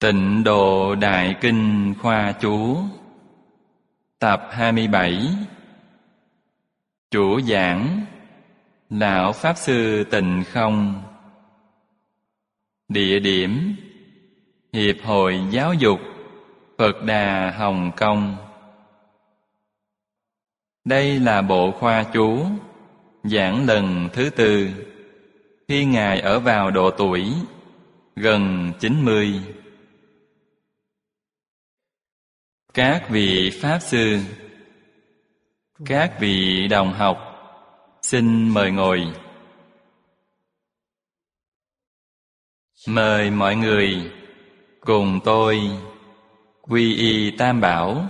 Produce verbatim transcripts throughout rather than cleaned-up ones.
Tịnh Độ Đại Kinh Khoa Chú Tập hai mươi bảy. Chủ giảng Lão Pháp Sư Tịnh Không. Địa điểm Hiệp hội Giáo dục Phật Đà Hồng Kông. Đây là bộ khoa chú giảng lần thứ tư khi Ngài ở vào độ tuổi gần chín mươi. Các vị Pháp Sư, các vị đồng học, xin mời ngồi. Mời mọi người cùng tôi quy y Tam Bảo.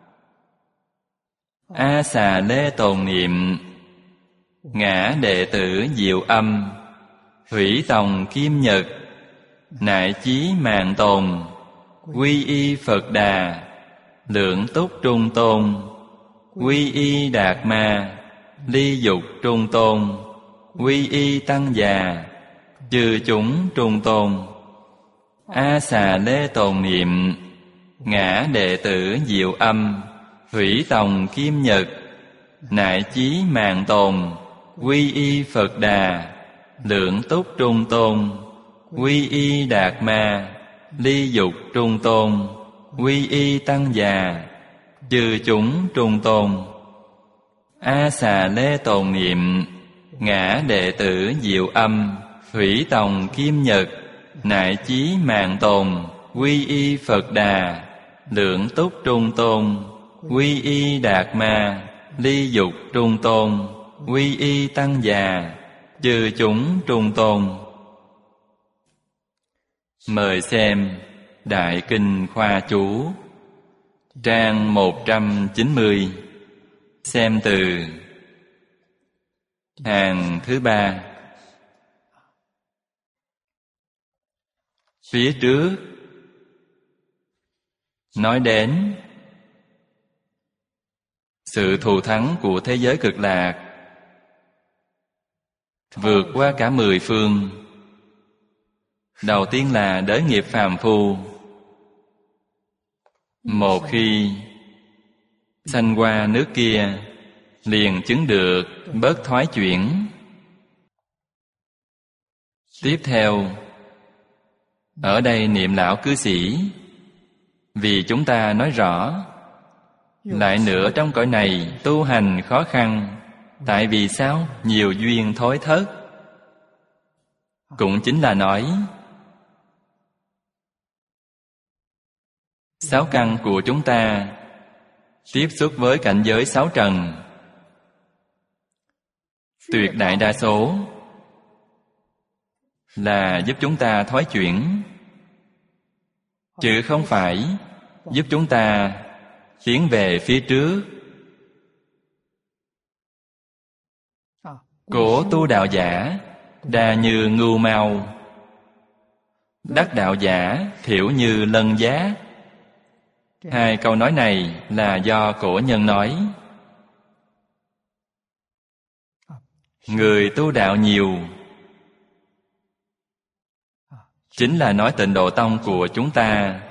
A Xà Lê tồn niệm, ngã đệ tử Diệu Âm, Thủy Tòng Kim Nhật, nại chí mạng tồn, quy y Phật Đà, lượng túc trung tôn, quy y Đạt Ma, ly dục trung tôn, quy y Tăng già, chư chúng trung tôn. A Xà Lê tồn niệm, ngã đệ tử Diệu Âm, Thủy Tòng Kim Nhật, nại chí mạng tồn, quy y Phật Đà, lượng túc trung tôn, quy y Đạt Ma, ly dục trung tôn, quy y Tăng già, chư chúng trung tôn. A Xà Lê tồn niệm, ngã đệ tử Diệu Âm, Thủy Tòng Kim Nhật, nại chí mạng tồn, quy y Phật Đà, lượng túc trung tôn, quy y Đạt Ma, ly dục trung tôn, quy y Tăng già, chư chúng trung tôn. Mời xem Đại Kinh Khoa Chú, trang một trăm chín mươi, xem từ hàng thứ ba. Phía trước nói đến sự thù thắng của thế giới cực lạc, vượt qua cả mười phương. Đầu tiên là đới nghiệp phàm phu. Một khi sanh qua nước kia, liền chứng được bớt thoái chuyển. Tiếp theo, ở đây niệm lão cư sĩ, vì chúng ta nói rõ, lại nữa trong cõi này tu hành khó khăn. Tại vì sao? Nhiều duyên thối thất. Cũng chính là nói sáu căn của chúng ta tiếp xúc với cảnh giới sáu trần, tuyệt đại đa số là giúp chúng ta thoái chuyển, chứ không phải giúp chúng ta tiến về phía trước. Cổ tu đạo giả đa như ngưu mao, đắc đạo giả thiểu như lân giá. Hai câu nói này là do cổ nhân nói. Người tu đạo nhiều chính là nói Tịnh Độ Tông của chúng ta.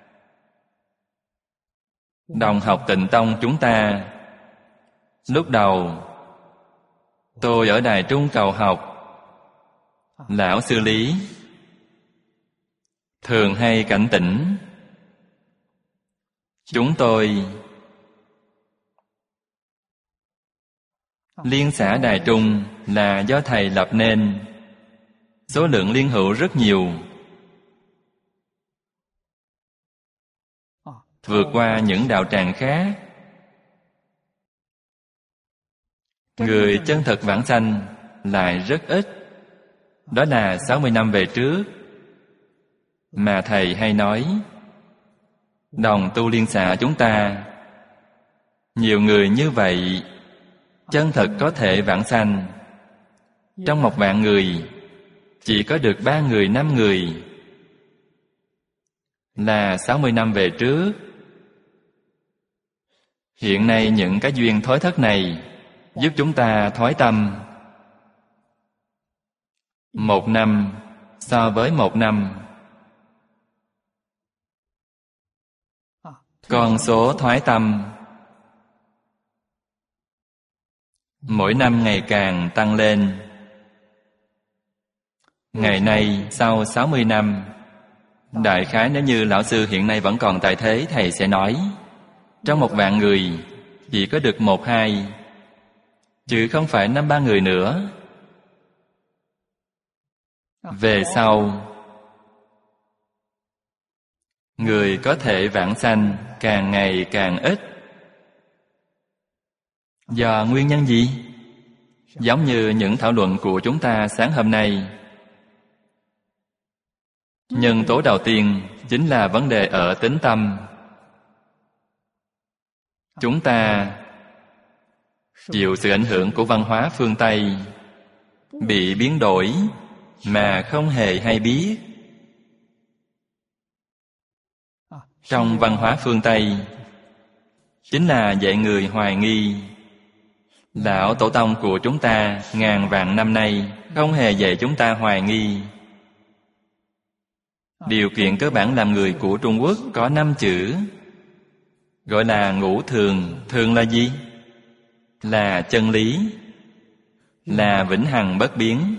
Đồng học Tịnh Tông chúng ta, lúc đầu tôi ở Đài Trung cầu học, lão sư Lý thường hay cảnh tỉnh chúng tôi. Liên xã Đài Trung là do thầy lập nên, số lượng liên hữu rất nhiều, vượt qua những đạo tràng khác. Người chân thật vãng sanh lại rất ít. Đó là sáu mươi năm về trước. Mà thầy hay nói, đồng tu liên xã chúng ta, nhiều người như vậy, chân thật có thể vãng sanh. Trong một vạn người, chỉ có được ba người, năm người. Là sáu mươi năm về trước. Hiện nay những cái duyên thối thất này giúp chúng ta thoái tâm. Một năm so với một năm, Con số thoái tâm mỗi năm ngày càng tăng lên. Ngày nay, sau sáu mươi năm, đại khái nếu như lão sư hiện nay vẫn còn tại thế, thầy sẽ nói, trong một vạn người chỉ có được một hai, chứ không phải năm ba người nữa. Về sau, người có thể vãng sanh càng ngày càng ít. Do nguyên nhân gì? Giống như những thảo luận của chúng ta sáng hôm nay. Nhân tố đầu tiên chính là vấn đề ở tính tâm. Chúng ta chịu sự ảnh hưởng của văn hóa phương Tây, bị biến đổi mà không hề hay biết. Trong văn hóa phương Tây chính là dạy người hoài nghi. Lão Tổ Tông của chúng ta ngàn vạn năm nay không hề dạy chúng ta hoài nghi. Điều kiện cơ bản làm người của Trung Quốc có năm chữ, gọi là ngũ thường. Thường là gì? Là chân lý, là vĩnh hằng bất biến.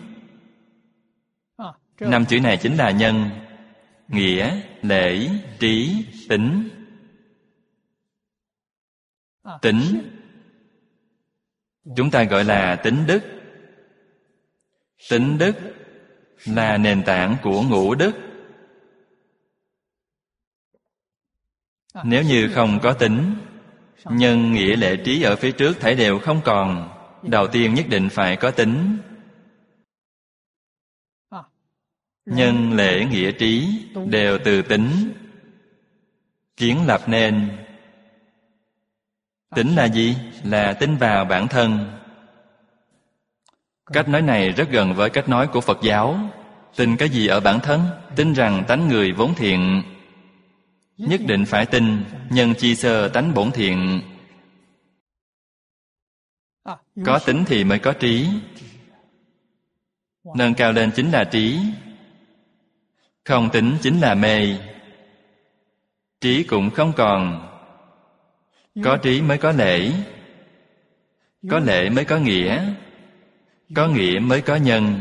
Năm chữ này chính là nhân, nghĩa, lễ, trí, tính. Tính chúng ta gọi là tính đức. Tính đức là nền tảng của ngũ đức. Nếu như không có tính, nhân, nghĩa, lễ, trí ở phía trước thảy đều không còn. Đầu tiên nhất định phải có tính. Nhân, lễ, nghĩa, trí đều từ tính kiến lập nên. Tính là gì? Là tin vào bản thân. Cách nói này rất gần với cách nói của Phật giáo. Tin cái gì ở bản thân? Tin rằng tánh người vốn thiện. Nhất định phải tin nhân chi sơ tánh bổn thiện. Có tính thì mới có trí. Nâng cao lên chính là trí. Không tính chính là mê. Trí cũng không còn. Có trí mới có lễ. Có lễ mới có nghĩa. Có nghĩa mới có nhân.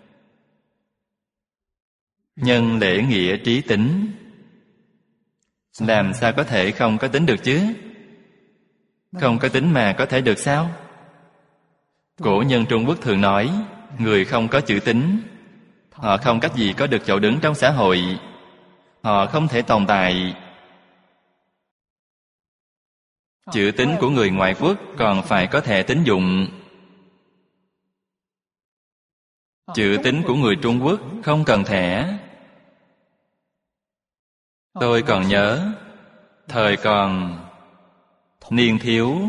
Nhân, lễ, nghĩa, trí, tính. Làm sao có thể không có tính được chứ? Không có tính mà có thể được sao? Cổ nhân Trung Quốc thường nói, người không có chữ tính, họ không cách gì có được chỗ đứng trong xã hội. Họ không thể tồn tại. Chữ tính của người ngoại quốc còn phải có thẻ tín dụng. Chữ tính của người Trung Quốc không cần thẻ. Tôi còn nhớ, thời còn niên thiếu,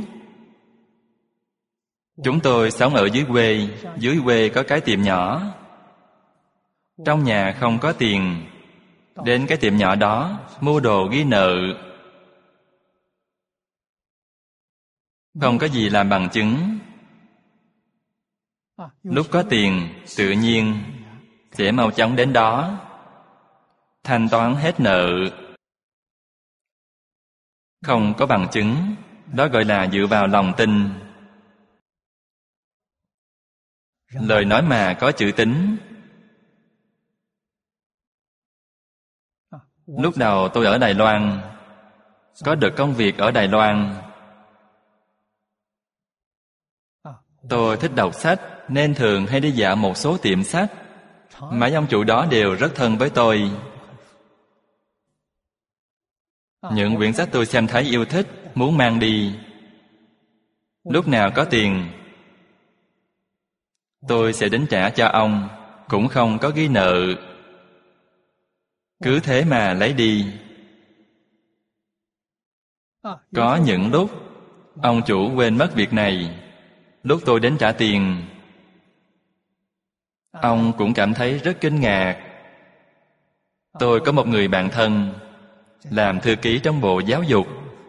chúng tôi sống ở dưới quê. Dưới quê có cái tiệm nhỏ. Trong nhà không có tiền, đến cái tiệm nhỏ đó mua đồ ghi nợ. Không có gì làm bằng chứng. Lúc có tiền, tự nhiên sẽ mau chóng đến đó thanh toán hết nợ. Không có bằng chứng, đó gọi là dựa vào lòng tin. Lời nói mà có chữ tính. Lúc đầu tôi ở Đài Loan, có được công việc ở Đài Loan. Tôi thích đọc sách nên thường hay đi dạo một số tiệm sách. Mấy ông chủ đó đều rất thân với tôi. Những quyển sách tôi xem thấy yêu thích, muốn mang đi. Lúc nào có tiền, tôi sẽ đến trả cho ông, cũng không có ghi nợ. Cứ thế mà lấy đi. Có những lúc ông chủ quên mất việc này. Lúc tôi đến trả tiền, ông cũng cảm thấy rất kinh ngạc. Tôi có một người bạn thân làm thư ký trong Bộ Giáo dục.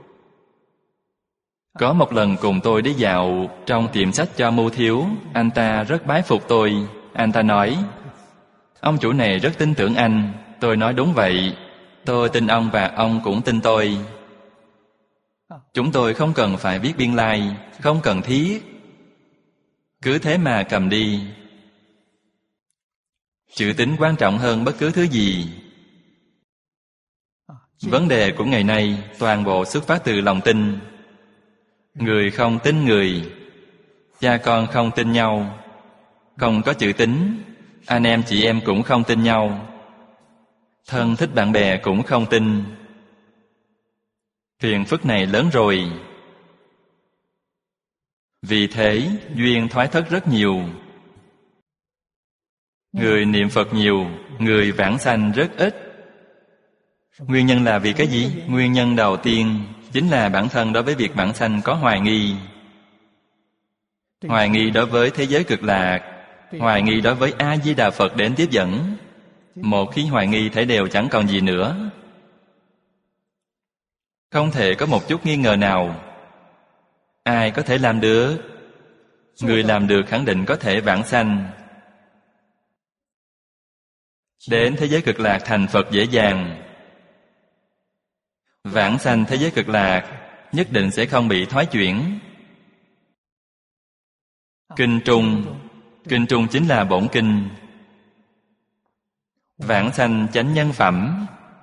Có một lần cùng tôi đi dạo trong tiệm sách cho Mưu Thiếu. Anh ta rất bái phục tôi. Anh ta nói, ông chủ này rất tin tưởng anh. Tôi nói đúng vậy. Tôi tin ông và ông cũng tin tôi. Chúng tôi không cần phải viết biên lai, không cần thiết. Cứ thế mà cầm đi. Chữ tín quan trọng hơn bất cứ thứ gì. Vấn đề của ngày nay toàn bộ xuất phát từ lòng tin. Người không tin người, cha con không tin nhau, không có chữ tín, anh em chị em cũng không tin nhau, thân thích bạn bè cũng không tin. Phiền phức này lớn rồi. Vì thế duyên thoái thất rất nhiều. Người niệm Phật nhiều, người vãng sanh rất ít. Nguyên nhân là vì cái gì? Nguyên nhân đầu tiên chính là bản thân đối với việc vãng sanh có hoài nghi. Hoài nghi đối với thế giới cực lạc, hoài nghi đối với A-di-đà Phật đến tiếp dẫn. Một khi hoài nghi thể đều chẳng còn gì nữa. Không thể có một chút nghi ngờ nào. Ai có thể làm được? Người làm được khẳng định có thể vãng sanh. Đến thế giới cực lạc thành Phật dễ dàng. Vãng sanh thế giới cực lạc nhất định sẽ không bị thoái chuyển. Kinh Trung, Kinh Trung chính là bổn kinh. Vãng sanh chánh nhân phẩm.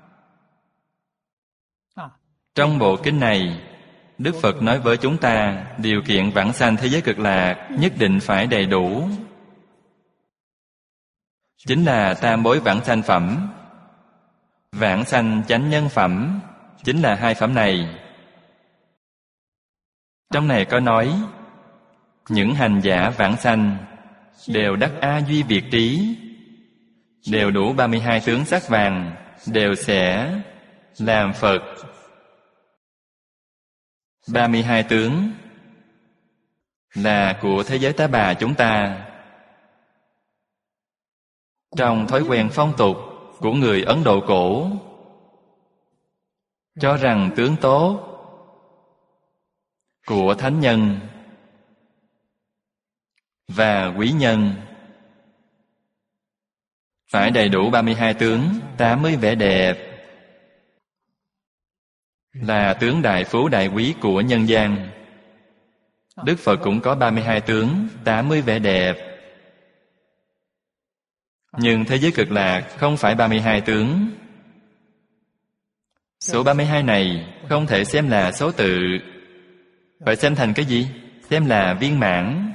Trong bộ kinh này, Đức Phật nói với chúng ta điều kiện vãng sanh thế giới cực lạc nhất định phải đầy đủ. Chính là tam bối vãng sanh phẩm. Vãng sanh chánh nhân phẩm chính là hai phẩm này. Trong này có nói những hành giả vãng sanh đều đắc A Duy Việt trí, đều đủ ba mươi hai tướng sắc vàng, đều sẽ làm Phật. ba mươi hai tướng là của thế giới Tá Bà chúng ta. Trong thói quen phong tục của người Ấn Độ cổ, cho rằng tướng tốt của thánh nhân và quý nhân phải đầy đủ ba mươi hai tướng, tám mươi vẻ đẹp, là tướng đại phú đại quý của nhân gian. Đức Phật cũng có ba mươi hai tướng, tám mươi vẻ đẹp. Nhưng thế giới cực lạc không phải ba mươi hai tướng. Số ba mươi hai này không thể xem là số tự. Phải xem thành cái gì? Xem là viên mãn.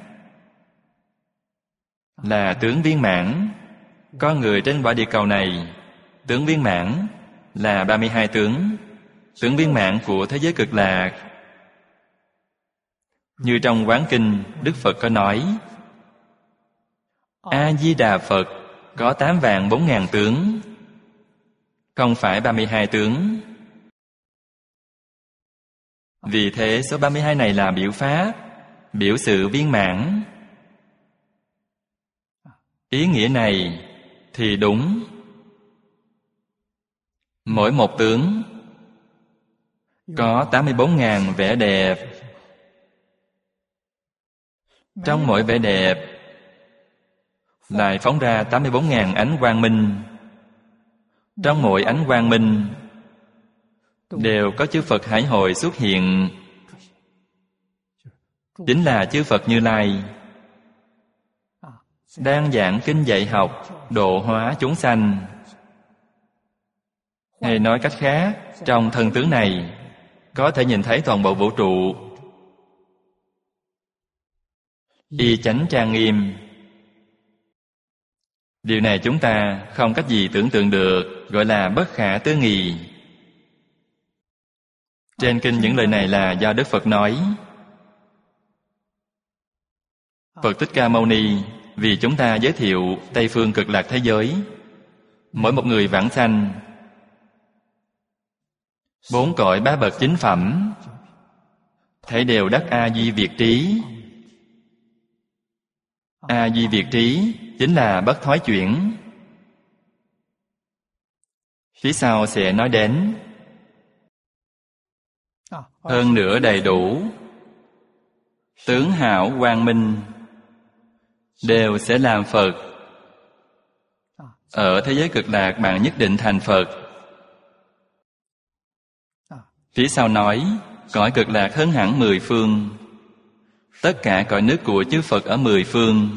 Là tướng viên mãn. Con người trên quả địa cầu này, tướng viên mãn là ba mươi hai tướng. Tướng viên mãn của thế giới cực lạc. Như trong Quán Kinh, Đức Phật có nói A-di-đà Phật có tám vạn bốn ngàn tướng, không phải ba mươi hai tướng. Vì thế số ba mươi hai này là biểu pháp, biểu sự viên mãn. Ý nghĩa này thì đúng. Mỗi một tướng có tám mươi bốn ngàn vẻ đẹp. Trong mỗi vẻ đẹp lại phóng ra tám mươi bốn ngàn ánh quang minh. Trong mỗi ánh quang minh đều có chư Phật Hải Hội xuất hiện. Chính là chư Phật Như Lai đang giảng kinh dạy học, độ hóa chúng sanh. Hay nói cách khác, trong thân tướng này có thể nhìn thấy toàn bộ vũ trụ. Y chánh trang nghiêm. Điều này chúng ta không cách gì tưởng tượng được, gọi là bất khả tư nghị. Trên kinh những lời này là do Đức Phật nói. Phật Thích Ca Mâu Ni vì chúng ta giới thiệu Tây phương cực lạc thế giới. Mỗi một người vãng sanh bốn cõi bá bậc chính phẩm, thể đều đắc A Duy Việt trí. A Duy Việt trí chính là bất thoái chuyển. Phía sau sẽ nói đến hơn nữa đầy đủ, tướng hảo quang minh, đều sẽ làm Phật. Ở thế giới cực lạc bạn nhất định thành Phật. Phía sau nói Cõi cực lạc hơn hẳn mười phương. Tất cả cõi nước của chư Phật ở mười phương.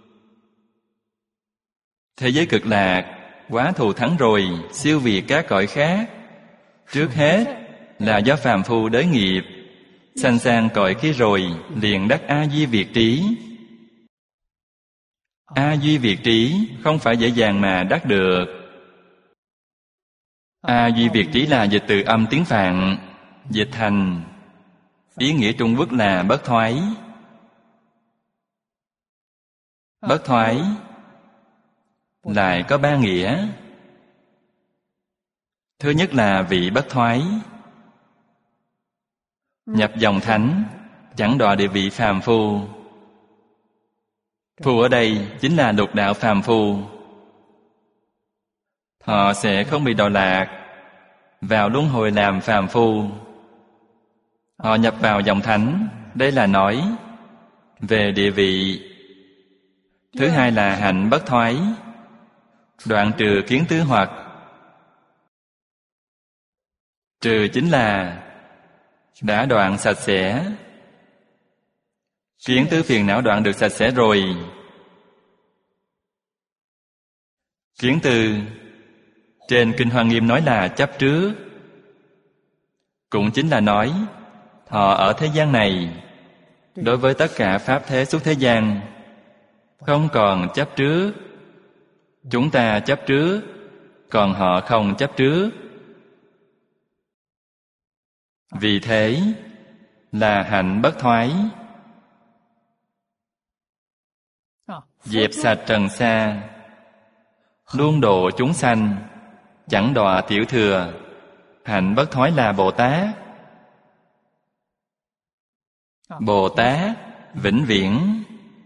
Thế giới cực lạc quá thù thắng rồi, siêu việt các cõi khác. Trước hết là do phàm phu đới nghiệp, sanh sang cõi kia rồi liền đắc A Duy Việt trí. A Duy Việt trí không phải dễ dàng mà đắc được. A Duy Việt trí là dịch từ âm tiếng Phạn, dịch thành ý nghĩa Trung Quốc là bất thoái. Bất thoái lại có ba nghĩa. Thứ nhất là vị bất thoái, nhập dòng thánh, chẳng đọa địa vị phàm phu. Phu ở đây chính là lục đạo phàm phu. Họ sẽ không bị đọa lạc vào luân hồi làm phàm phu. Họ nhập vào dòng thánh. Đây là nói về địa vị. Thứ hai là hạnh bất thoái, đoạn trừ kiến tứ hoặc. Trừ chính là đã đoạn sạch sẽ. Kiến tứ phiền não đoạn được sạch sẽ rồi. Kiến tư trên Kinh Hoa Nghiêm nói là chấp trước, cũng chính là nói họ ở thế gian này đối với tất cả pháp thế xuất thế gian không còn chấp trước. Chúng ta chấp trước, còn họ không chấp trước. Vì thế là hạnh bất thoái, dẹp sạch trần sa, luôn độ chúng sanh, chẳng đọa tiểu thừa. Hạnh bất thoái là Bồ Tát. Bồ Tát vĩnh viễn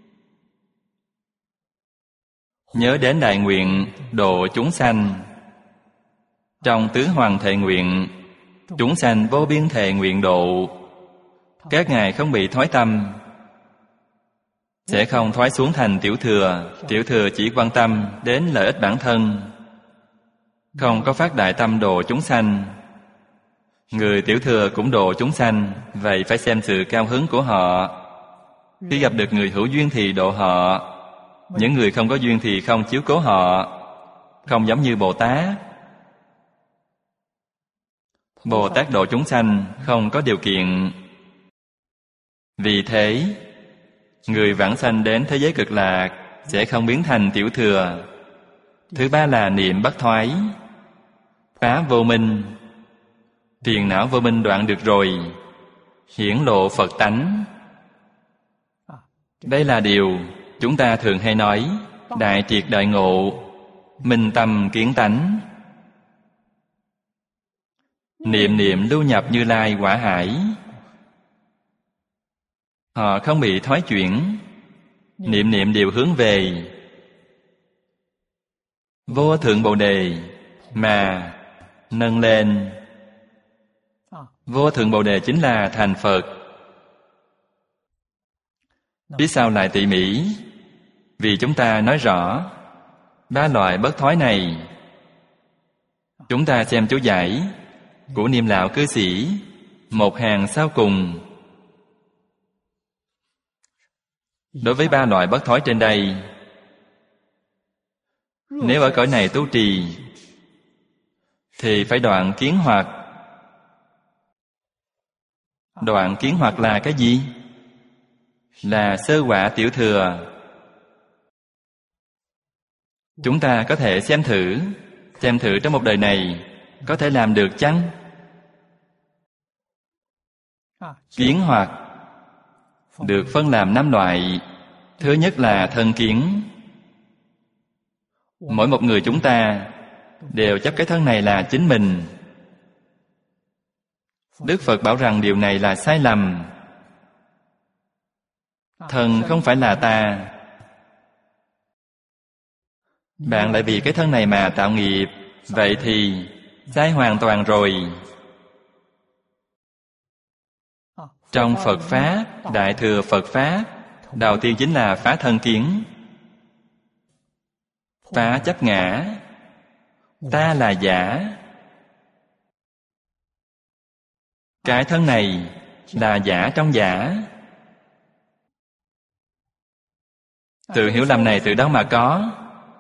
nhớ đến đại nguyện độ chúng sanh. Trong tứ hoàng thệ nguyện, chúng sanh vô biên thệ nguyện độ. Các ngài không bị thoái tâm, sẽ không thoái xuống thành tiểu thừa. Tiểu thừa chỉ quan tâm đến lợi ích bản thân, không có phát đại tâm độ chúng sanh. Người tiểu thừa cũng độ chúng sanh, vậy phải xem sự cao hứng của họ. Khi gặp được người hữu duyên thì độ họ, những người không có duyên thì không chiếu cố họ. Không giống như Bồ Tát. Bồ Tát độ chúng sanh không có điều kiện. Vì thế người vãng sanh đến thế giới cực lạc sẽ không biến thành tiểu thừa. Thứ ba là niệm bất thoái, phá vô minh. Phiền não vô minh đoạn được rồi, hiển lộ Phật tánh. Đây là điều chúng ta thường hay nói đại triệt đại ngộ, minh tâm kiến tánh. Niệm niệm lưu nhập Như Lai quả hải. Họ không bị thoái chuyển, niệm niệm đều hướng về vô thượng Bồ Đề mà nâng lên. Vô thượng Bồ Đề chính là thành Phật. Phía sau lại tỉ mỉ, vì chúng ta nói rõ ba loại bất thoái này. Chúng ta xem chú giải của Niệm Lão Cư Sĩ một hàng sau cùng. Đối với ba loại bất thoái trên đây, nếu ở cõi này tu trì thì phải đoạn kiến hoặc. Đoạn kiến hoặc là cái gì? Là sơ quả tiểu thừa. Chúng ta có thể xem thử, xem thử trong một đời này có thể làm được chăng? Kiến hoặc được phân làm năm loại. Thứ nhất là thân kiến. Mỗi một người chúng ta đều chấp cái thân này là chính mình. Đức Phật bảo rằng điều này là sai lầm. Thân không phải là ta. Bạn lại vì cái thân này mà tạo nghiệp, vậy thì sai hoàn toàn rồi. Trong Phật Pháp, Đại Thừa Phật Pháp, đầu tiên chính là phá thân kiến, phá chấp ngã. Ta là giả. Cái thân này là giả trong giả. Tự hiểu lầm này từ đâu mà có?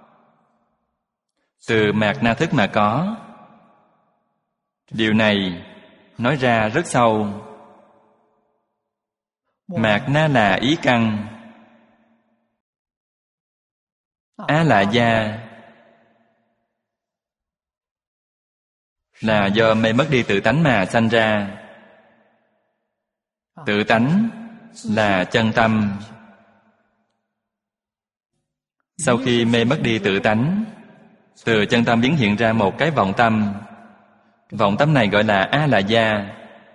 Từ mạt na thức mà có. Điều này nói ra rất sâu. Mạt na là ý căn, a la gia là do mê mất đi tự tánh mà sanh ra. Tự tánh là chân tâm. Sau khi mê mất đi tự tánh, từ chân tâm biến hiện ra một cái vọng tâm. Vọng tâm này gọi là a la gia.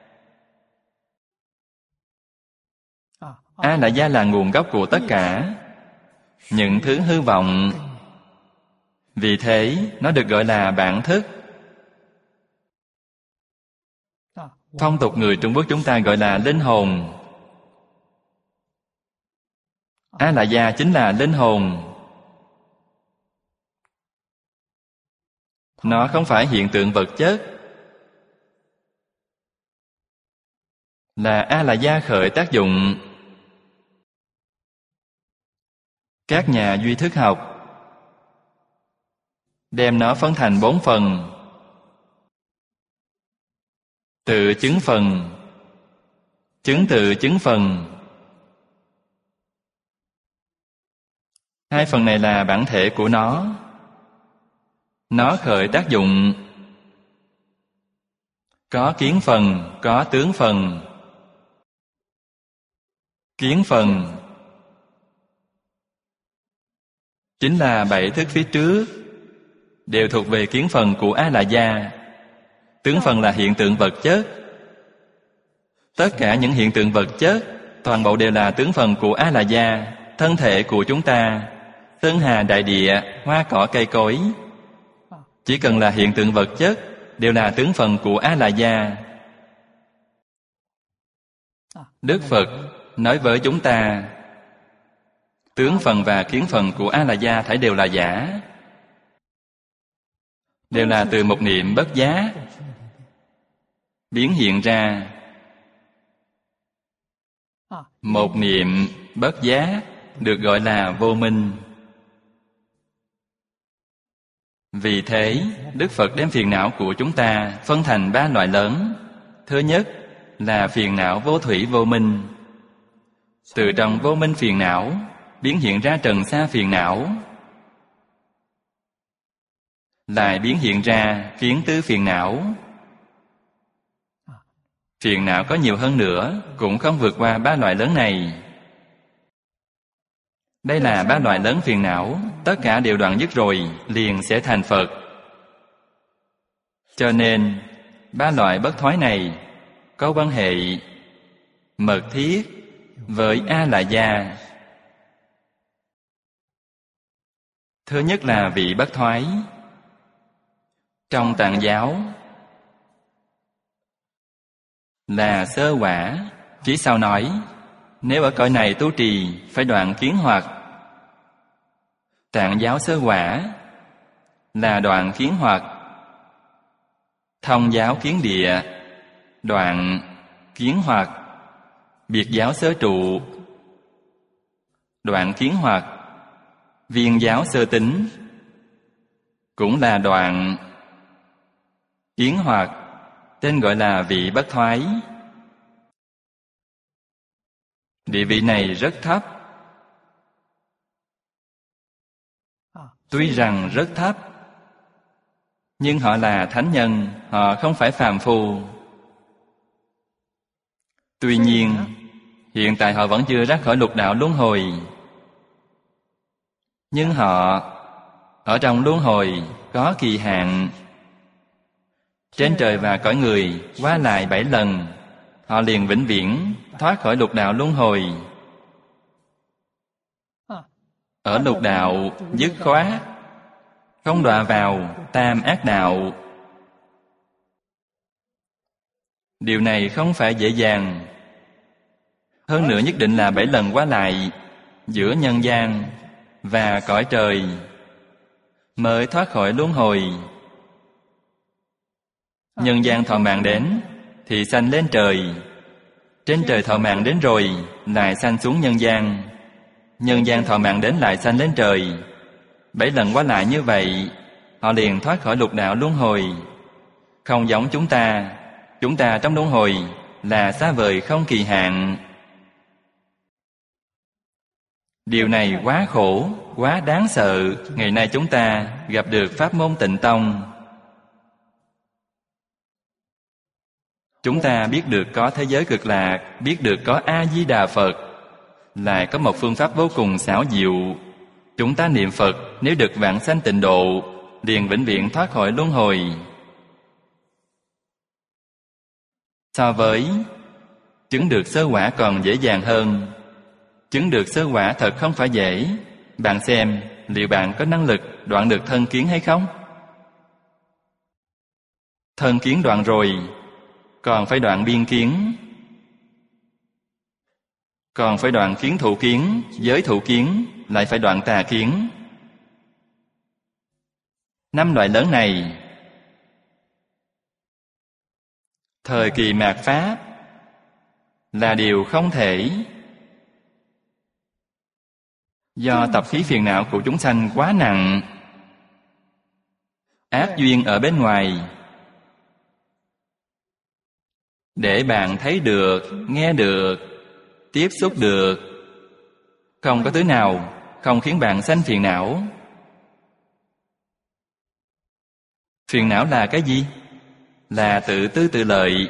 A la gia là nguồn gốc của tất cả những thứ hư vọng. Vì thế nó được gọi là bản thức. Phong tục người Trung Quốc chúng ta gọi là linh hồn. A la gia chính là linh hồn. Nó không phải hiện tượng vật chất. Là a la gia khởi tác dụng. Các nhà duy thức học đem nó phân thành bốn phần: tự chứng phần, chứng tự chứng phần. Hai phần này là bản thể của nó. Nó khởi tác dụng. Có kiến phần, có tướng phần. Kiến phần chính là bảy thức phía trước, đều thuộc về kiến phần của a la gia. Tướng phần là hiện tượng vật chất. Tất cả những hiện tượng vật chất toàn bộ đều là tướng phần của a la gia. Thân thể của chúng ta, sơn hà đại địa, hoa cỏ cây cối, chỉ cần là hiện tượng vật chất đều là tướng phần của a la gia. Đức Phật nói với chúng ta, tướng phần và kiến phần của a la gia thảy đều là giả, đều là từ một niệm bất giá biến hiện ra. Một niệm bất giá được gọi là vô minh. Vì thế, Đức Phật đem phiền não của chúng ta phân thành ba loại lớn. Thứ nhất là phiền não vô thủy vô minh. Từ trong vô minh phiền não biến hiện ra trần sa phiền não, lại biến hiện ra kiến tứ phiền não. Phiền não có nhiều hơn nữa cũng không vượt qua ba loại lớn này. Đây là ba loại lớn phiền não, tất cả đều đoạn dứt rồi liền sẽ thành Phật. Cho nên ba loại bất thoái này có quan hệ mật thiết với a la gia. Thứ nhất là vị bất thoái. Trong Tạng giáo là sơ quả. Phía sau nói, nếu ở cõi này tu trì phải đoạn kiến hoặc. Tạng giáo sơ quả là đoạn kiến hoặc. Thông giáo kiến địa đoạn kiến hoặc. Biệt giáo sơ trụ đoạn kiến hoặc. Viên giáo sơ tính cũng là đoạn kiến hoặc, tên gọi là vị bất thoái. Địa vị này rất thấp. Tuy rằng rất thấp, nhưng họ là thánh nhân, họ không phải phàm phu. Tuy nhiên, hiện tại họ vẫn chưa ra khỏi lục đạo luân hồi. Nhưng họ ở trong luân hồi có kỳ hạn. Trên trời và cõi người qua lại bảy lần, họ liền vĩnh viễn thoát khỏi lục đạo luân hồi. Ở lục đạo dứt khoát, không đọa vào tam ác đạo. Điều này không phải dễ dàng. Hơn nữa nhất định là bảy lần qua lại giữa nhân gian và cõi trời mới thoát khỏi luân hồi. Nhân gian thọ mạng đến thì sanh lên trời. Trên trời thọ mạng đến rồi lại sanh xuống nhân gian. Nhân gian thọ mạng đến lại sanh lên trời. Bảy lần qua lại như vậy, họ liền thoát khỏi lục đạo luân hồi. Không giống chúng ta. Chúng ta trong luân hồi là xa vời không kỳ hạn. Điều này quá khổ, quá đáng sợ. Ngày nay chúng ta gặp được pháp môn Tịnh Tông. Chúng ta biết được có thế giới cực lạc, biết được có A-di-đà Phật, lại có một phương pháp vô cùng xảo diệu. Chúng ta niệm Phật, nếu được vãng sanh tịnh độ, liền vĩnh viễn thoát khỏi luân hồi. So với chứng được sơ quả còn dễ dàng hơn. Chứng được sơ quả thật không phải dễ. Bạn xem, liệu bạn có năng lực đoạn được thân kiến hay không? Thân kiến đoạn rồi, còn phải đoạn biên kiến, còn phải đoạn kiến thủ kiến, giới thủ kiến, lại phải đoạn tà kiến. Năm loại lớn này, thời kỳ mạt Pháp là điều không thể. Do tập khí phiền não của chúng sanh quá nặng, ác duyên ở bên ngoài, để bạn thấy được, nghe được, tiếp xúc được, không có thứ nào không khiến bạn sanh phiền não. Phiền não là cái gì? Là tự tư tự lợi,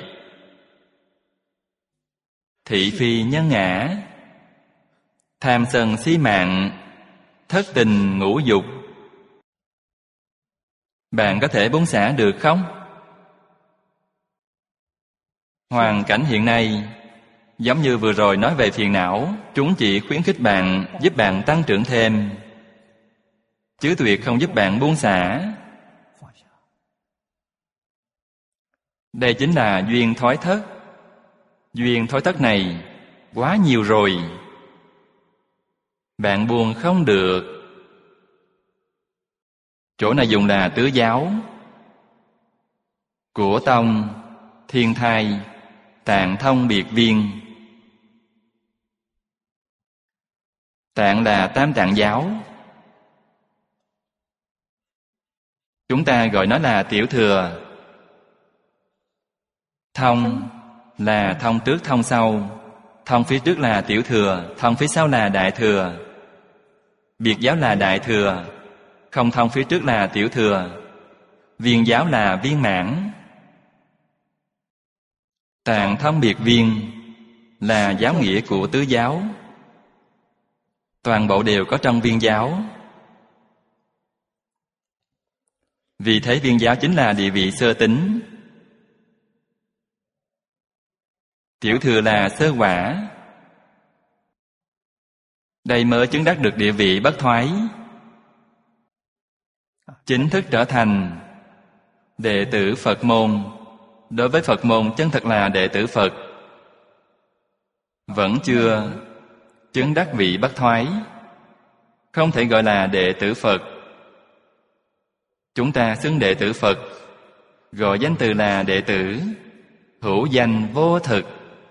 thị phi nhân ngã, tham sân si mạng, thất tình ngũ dục. Bạn có thể buông xả được không? Hoàn cảnh hiện nay, giống như vừa rồi nói về phiền não, chúng chỉ khuyến khích bạn, giúp bạn tăng trưởng thêm, chứ tuyệt không giúp bạn buông xả. Đây chính là duyên thói thất. Duyên thói thất này quá nhiều rồi, bạn buông không được. Chỗ này dùng là tứ giáo, của tông, thiên thai, tạng thông biệt viên. Tạng là tam tạng giáo, chúng ta gọi nó là tiểu thừa. Thông là thông trước thông sau, thông phía trước là tiểu thừa, thông phía sau là đại thừa. Biệt giáo là đại thừa, không thông phía trước là tiểu thừa. Viên giáo là viên mãn. Tạng thông biệt viên là giáo nghĩa của tứ giáo, toàn bộ đều có trong viên giáo. Vì thế viên giáo chính là địa vị sơ tính, tiểu thừa là sơ quả. Đây mới chứng đắc được địa vị bất thoái, chính thức trở thành đệ tử Phật môn. Đối với Phật môn chân thật là đệ tử Phật, vẫn chưa chứng đắc vị bất thoái, không thể gọi là đệ tử Phật. Chúng ta xưng đệ tử Phật, gọi danh từ là đệ tử, hữu danh vô thực.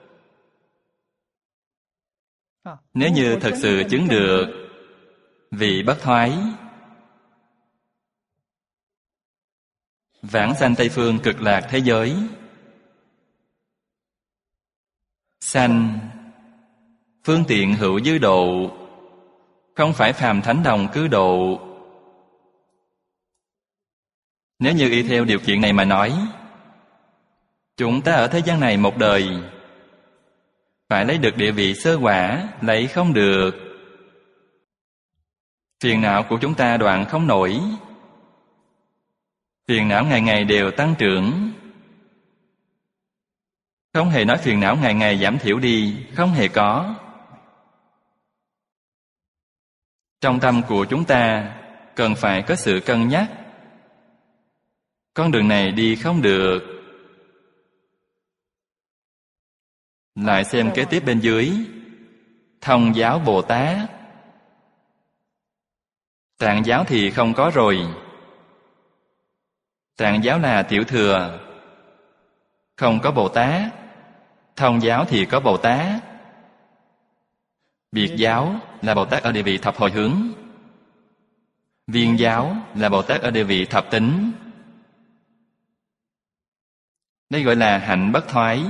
Nếu như thật sự chứng được vị bất thoái, vãng sanh Tây phương cực lạc thế giới, sanh phương tiện hữu dư độ, không phải phàm thánh đồng cứ độ. Nếu như y theo điều kiện này mà nói, chúng ta ở thế gian này một đời phải lấy được địa vị sơ quả, lấy không được. Phiền não của chúng ta đoạn không nổi, phiền não ngày ngày đều tăng trưởng. Không hề nói phiền não ngày ngày giảm thiểu đi, không hề có. Trong tâm của chúng ta cần phải có sự cân nhắc. Con đường này đi không được. Lại xem kế tiếp bên dưới, Thông giáo Bồ Tát. Tạng giáo thì không có rồi. Tạng giáo là tiểu thừa, không có Bồ Tát. Thông giáo thì có Bồ Tát. Biệt giáo là Bồ Tát ở địa vị thập hồi hướng. Viên giáo là Bồ Tát ở địa vị thập tính. Đây gọi là hạnh bất thoái.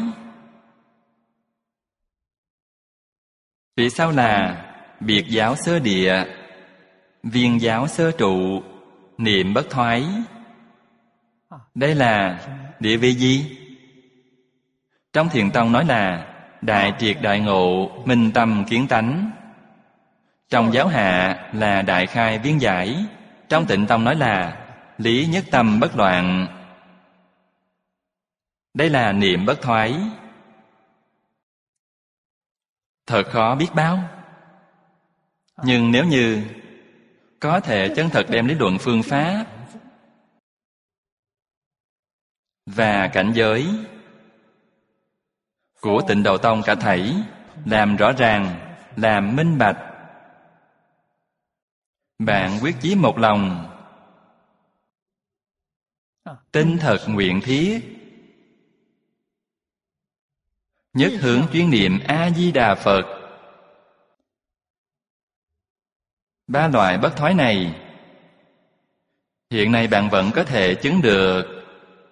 Vì sao là biệt giáo sơ địa, viên giáo sơ trụ, niệm bất thoái? Đây là địa vị gì? Trong Thiền Tông nói là đại triệt đại ngộ, minh tâm kiến tánh. Trong giáo hạ là đại khai viên giải. Trong Tịnh Tông nói là lý nhất tâm bất loạn. Đây là niệm bất thoái. Thật khó biết bao. Nhưng nếu như có thể chân thật đem lý luận phương pháp và cảnh giới của Tịnh Độ Tông cả thảy làm rõ ràng, làm minh bạch, bạn quyết chí một lòng, tin thật nguyện thiết, nhất hướng chuyên niệm A Di Đà Phật. Ba loại bất thoái này hiện nay bạn vẫn có thể chứng được.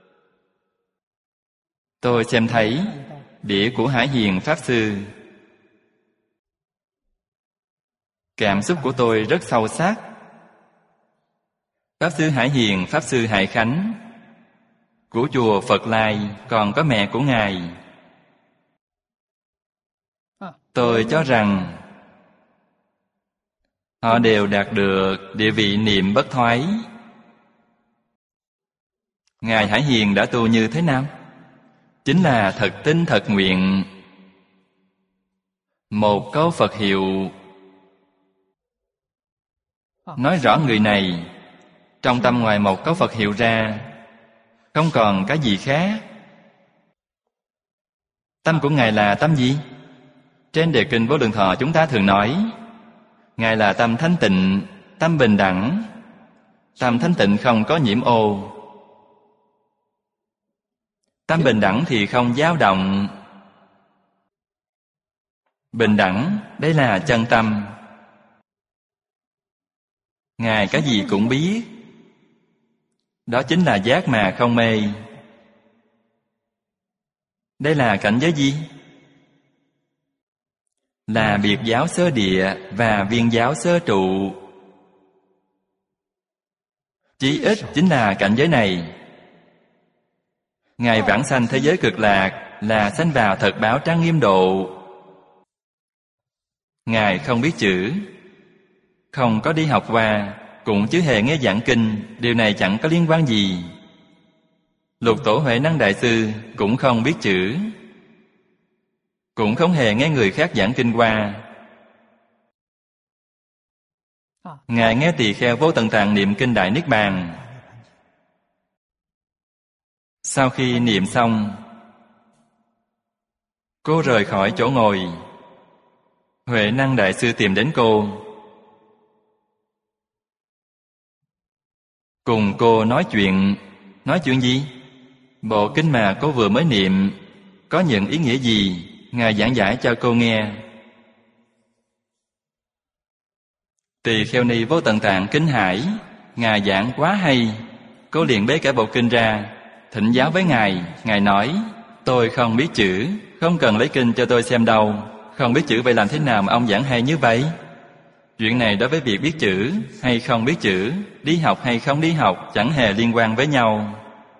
Tôi xem thấy đĩa của Hải Hiền Pháp Sư, cảm xúc của tôi rất sâu sắc. Pháp Sư Hải Hiền, Pháp Sư Hải Khánh của chùa Phật Lai, còn có mẹ của Ngài. Tôi cho rằng họ đều đạt được địa vị niệm bất thoái. Ngài Hải Hiền đã tu như thế nào? Chính là thật tin thật nguyện. Một câu Phật hiệu nói rõ người này trong tâm ngoài một câu Phật hiệu ra, không còn cái gì khác. Tâm của Ngài là tâm gì? Trên đề kinh Vô Lượng Thọ chúng ta thường nói Ngài là tâm thanh tịnh, tâm bình đẳng. Tâm thanh tịnh không có nhiễm ô. Tâm bình đẳng thì không dao động. Bình đẳng, đây là chân tâm. Ngài cái gì cũng biết. Đó chính là giác mà không mê. Đây là cảnh giới gì? Là biệt giáo sơ địa và viên giáo sơ trụ. Chí ít chính là cảnh giới này. Ngài vãng sanh thế giới cực lạc là sanh vào thật báo trang nghiêm độ. Ngài không biết chữ, không có đi học qua, cũng chứ hề nghe giảng kinh. Điều này chẳng có liên quan gì. Lục Tổ Huệ Năng Đại Sư cũng không biết chữ, cũng không hề nghe người khác giảng kinh qua. Ngài nghe tỳ kheo Vô Tận Tạng niệm kinh Đại Niết Bàn. Sau khi niệm xong, cô rời khỏi chỗ ngồi. Huệ Năng Đại Sư tìm đến cô, cùng cô nói chuyện. Nói chuyện gì? Bộ kinh mà cô vừa mới niệm có những ý nghĩa gì? Ngài giảng giải cho cô nghe. Tỳ kheo ni Vô Tận Tạng kinh hãi, Ngài giảng quá hay. Cô liền bế cả bộ kinh ra, thỉnh giáo với Ngài. Ngài nói, tôi không biết chữ, không cần lấy kinh cho tôi xem đâu. Không biết chữ vậy làm thế nào mà ông giảng hay như vậy? Chuyện này đối với việc biết chữ hay không biết chữ, đi học hay không đi học chẳng hề liên quan với nhau.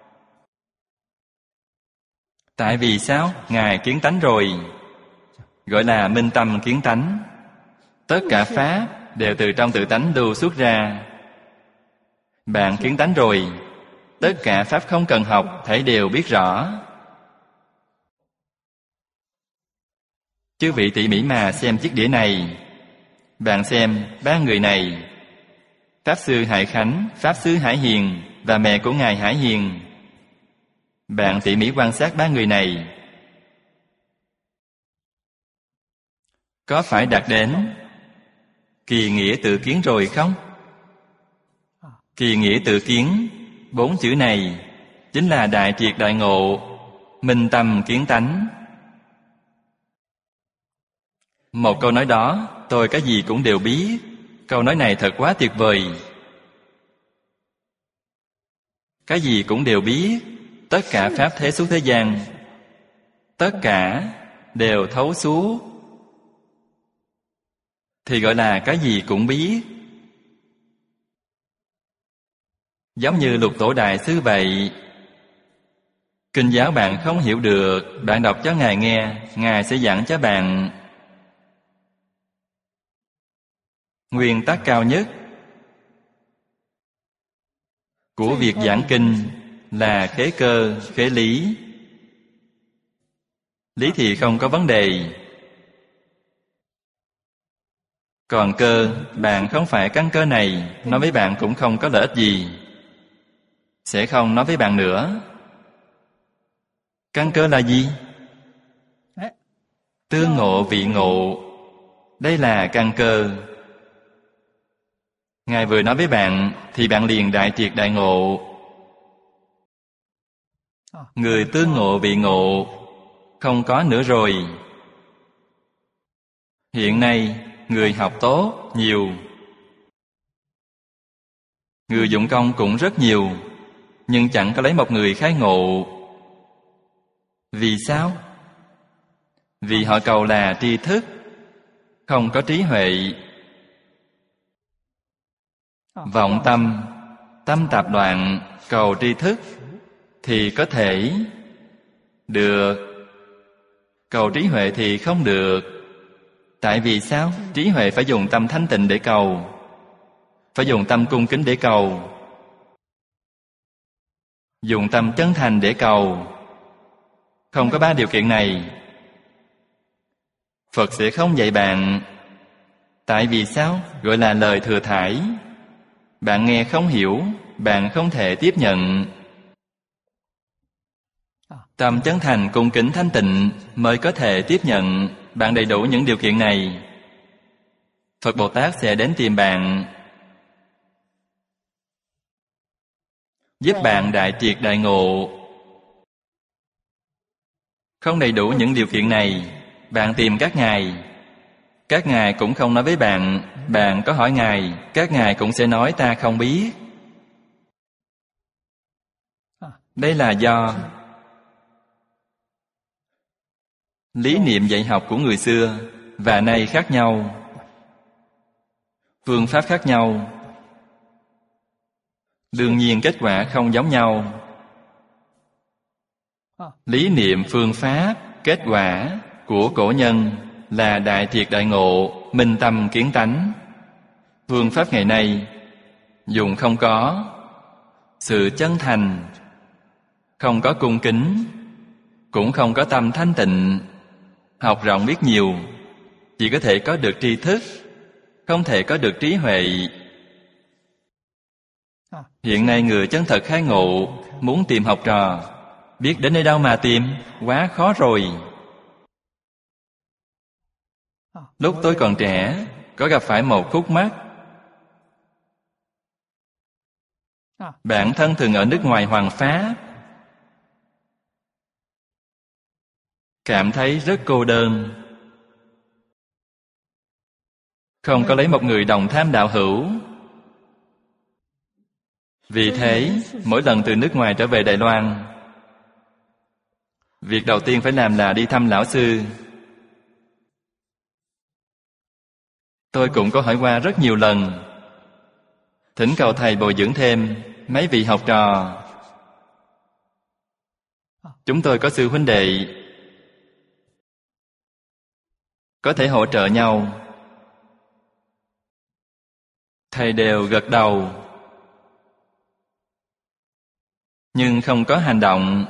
Tại vì sao? Ngài kiến tánh rồi, gọi là minh tâm kiến tánh. Tất cả pháp đều từ trong tự tánh lưu xuất ra. Bạn kiến tánh rồi, tất cả pháp không cần học thể đều biết rõ. Chư vị tỉ mỉ mà xem chiếc đĩa này. Bạn xem ba người này, Pháp Sư Hải Khánh, Pháp Sư Hải Hiền và mẹ của Ngài Hải Hiền. Bạn tỉ mỉ quan sát ba người này, có phải đạt đến kỳ nghĩa tự kiến rồi không? Kỳ nghĩa tự kiến, bốn chữ này chính là đại triệt đại ngộ, minh tâm kiến tánh. Một câu nói đó, tôi cái gì cũng đều biết. Câu nói này thật quá tuyệt vời. Cái gì cũng đều biết, tất cả pháp thế xuất thế gian, tất cả đều thấu suốt, thì gọi là cái gì cũng biết. Giống như Lục Tổ Đại Sư vậy. Kinh giáo bạn không hiểu được, bạn đọc cho Ngài nghe, Ngài sẽ giảng cho bạn. Nguyên tắc cao nhất của việc giảng kinh là khế cơ, khế lý. Lý thì không có vấn đề. Còn cơ, bạn không phải căn cơ này, nói với bạn cũng không có lợi ích gì. Sẽ không nói với bạn nữa. Căn cơ là gì? Tương ngộ vị ngộ. Đây là căn cơ. Ngài vừa nói với bạn thì bạn liền đại triệt đại ngộ. Người tương ngộ vị ngộ không có nữa rồi. Hiện nay người học tốt nhiều, người dụng công cũng rất nhiều, nhưng chẳng có lấy một người khai ngộ. Vì sao? Vì họ cầu là tri thức, không có trí huệ. Vọng tâm, tâm tạp loạn, cầu tri thức thì có thể được, cầu trí huệ thì không được. Tại vì sao? Trí huệ phải dùng tâm thanh tịnh để cầu, phải dùng tâm cung kính để cầu, dùng tâm chân thành để cầu. Không có ba điều kiện này, Phật sẽ không dạy bạn. Tại vì sao? Gọi là lời thừa thải. Bạn nghe không hiểu, bạn không thể tiếp nhận. Tâm chân thành, cung kính, thanh tịnh mới có thể tiếp nhận. Bạn đầy đủ những điều kiện này, Phật Bồ Tát sẽ đến tìm bạn, giúp bạn đại triệt đại ngộ. Không đầy đủ những điều kiện này, bạn tìm các ngài, các ngài cũng không nói với bạn. Bạn có hỏi ngài, các ngài cũng sẽ nói ta không biết. Đây là do lý niệm dạy học của người xưa và nay khác nhau, phương pháp khác nhau, đương nhiên kết quả không giống nhau. Lý niệm, phương pháp, kết quả của cổ nhân là đại triệt đại ngộ, minh tâm kiến tánh. Phương pháp ngày nay dùng không có sự chân thành, không có cung kính, cũng không có tâm thanh tịnh. Học rộng biết nhiều, chỉ có thể có được tri thức, không thể có được trí huệ. Hiện nay người chân thật khai ngộ, muốn tìm học trò, biết đến nơi đâu mà tìm, quá khó rồi. Lúc tôi còn trẻ, có gặp phải một khúc mắc. Bản thân thường ở nước ngoài hoằng pháp, cảm thấy rất cô đơn, không có lấy một người đồng tham đạo hữu. Vì thế, mỗi lần từ nước ngoài trở về Đài Loan, việc đầu tiên phải làm là đi thăm lão sư. Tôi cũng có hỏi qua rất nhiều lần, thỉnh cầu thầy bồi dưỡng thêm mấy vị học trò. Chúng tôi có sư huynh đệ, có thể hỗ trợ nhau. Thầy đều gật đầu, nhưng không có hành động.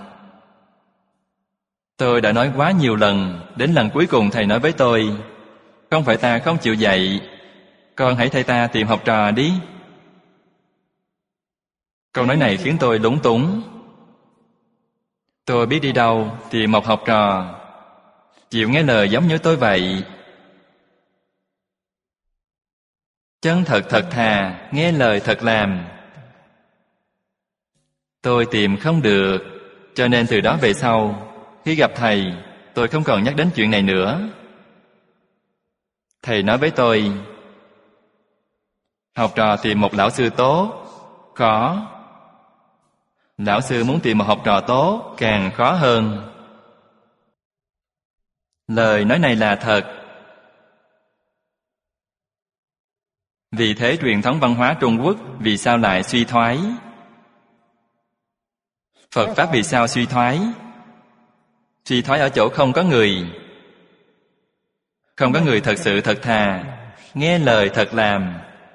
Tôi đã nói quá nhiều lần, đến lần cuối cùng thầy nói với tôi, không phải ta không chịu dạy, con hãy thay ta tìm học trò đi. Câu nói này khiến tôi lúng túng. Tôi biết đi đâu tìm một học trò chịu nghe lời giống như tôi vậy, chân thật thật thà, nghe lời thật làm. Tôi tìm không được, cho nên từ đó về sau Khi gặp thầy, tôi không còn nhắc đến chuyện này nữa. Thầy nói với tôi, học trò tìm một lão sư tốt, khó. Lão sư muốn tìm một học trò tốt, càng khó hơn. Lời nói này là thật. Vì thế truyền thống văn hóa Trung Quốc vì sao lại suy thoái? Phật Pháp vì sao suy thoái? Suy thoái ở chỗ không có người. Không có người thật sự thật thà, nghe lời thật làm.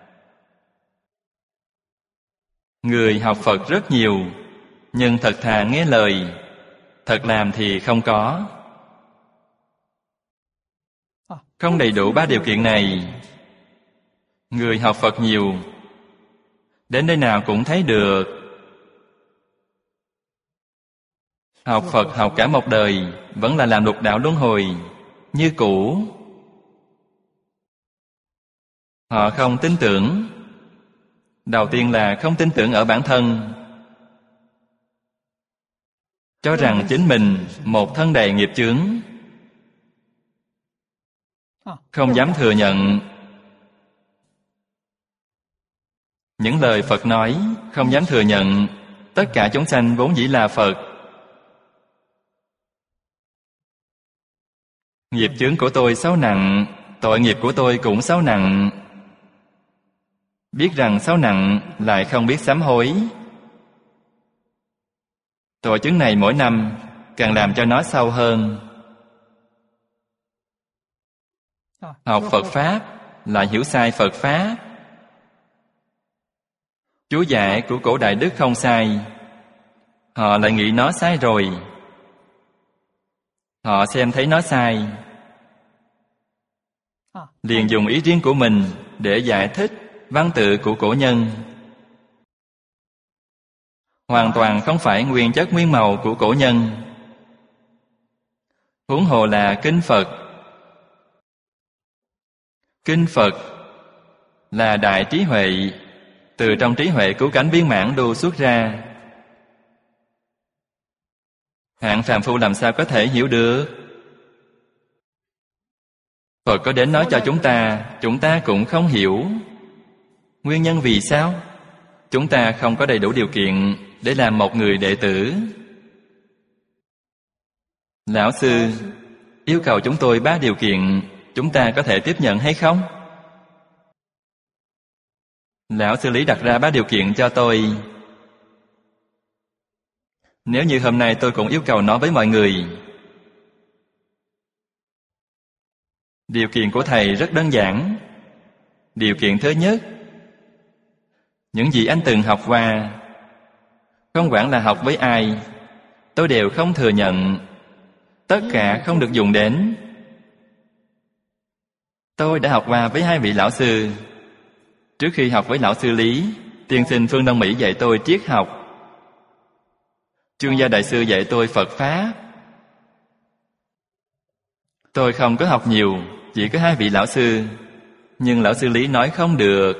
Người học Phật rất nhiều, nhưng thật thà nghe lời, thật làm thì không có. Không đầy đủ ba điều kiện này. Người học Phật nhiều, đến nơi nào cũng thấy được. Học Phật học cả một đời, vẫn là làm lục đạo luân hồi, như cũ. Họ không tin tưởng. Đầu tiên là không tin tưởng ở bản thân, cho rằng chính mình một thân đầy nghiệp chướng, không dám thừa nhận những lời Phật nói, không dám thừa nhận tất cả chúng sanh vốn dĩ là Phật. Nghiệp chướng của tôi xấu nặng, tội nghiệp của tôi cũng xấu nặng. Biết rằng xấu nặng lại không biết sám hối. Tội chướng này mỗi năm càng làm cho nó sâu hơn. Học Phật Pháp lại hiểu sai Phật Pháp. Chú giải của cổ Đại Đức không sai, họ lại nghĩ nó sai rồi. Họ xem thấy nó sai, liền dùng ý riêng của mình để giải thích văn tự của cổ nhân. Hoàn toàn không phải nguyên chất nguyên màu của cổ nhân. Huống hồ là kinh Phật. Kinh Phật là đại trí huệ, từ trong trí huệ cứu cánh viên mãn đô xuất ra. Hạng phàm phu làm sao có thể hiểu được? Phật có đến nói cho chúng ta, chúng ta cũng không hiểu. Nguyên nhân vì sao? Chúng ta không có đầy đủ điều kiện để làm một người đệ tử. Lão sư yêu cầu chúng tôi ba điều kiện, chúng ta có thể tiếp nhận hay không? Lão sư Lý đặt ra ba điều kiện cho tôi. Nếu như hôm nay tôi cũng yêu cầu nó với mọi người. Điều kiện của thầy rất đơn giản. Điều kiện thứ nhất, những gì anh từng học qua, không quản là học với ai, tôi đều không thừa nhận. Tất cả không được dùng đến. Tôi đã học qua với hai vị lão sư. Trước khi học với lão sư Lý, tiên sinh Phương Đông Mỹ dạy tôi triết học. Chương Gia Đại sư dạy tôi Phật Pháp. Tôi không có học nhiều, chỉ có hai vị lão sư. Nhưng lão sư Lý nói không được.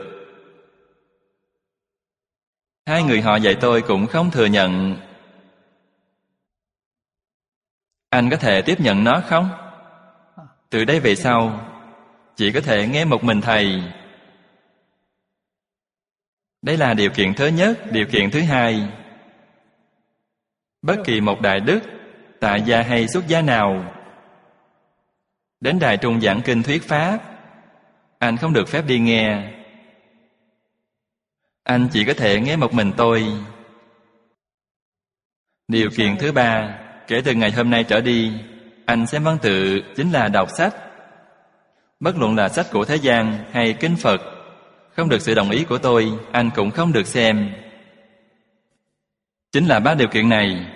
Hai người họ dạy tôi cũng không thừa nhận. Anh có thể tiếp nhận nó không? Từ đây về sau, chỉ có thể nghe một mình thầy. Đây là điều kiện thứ nhất. Điều kiện thứ hai, bất kỳ một đại đức, tại gia hay xuất gia nào đến đài trung giảng kinh thuyết pháp, anh không được phép đi nghe. Anh chỉ có thể nghe một mình tôi. Điều kiện thứ ba, kể từ ngày hôm nay trở đi, anh xem văn tự chính là đọc sách. Bất luận là sách của thế gian hay kinh Phật, không được sự đồng ý của tôi, anh cũng không được xem. Chính là ba điều kiện này.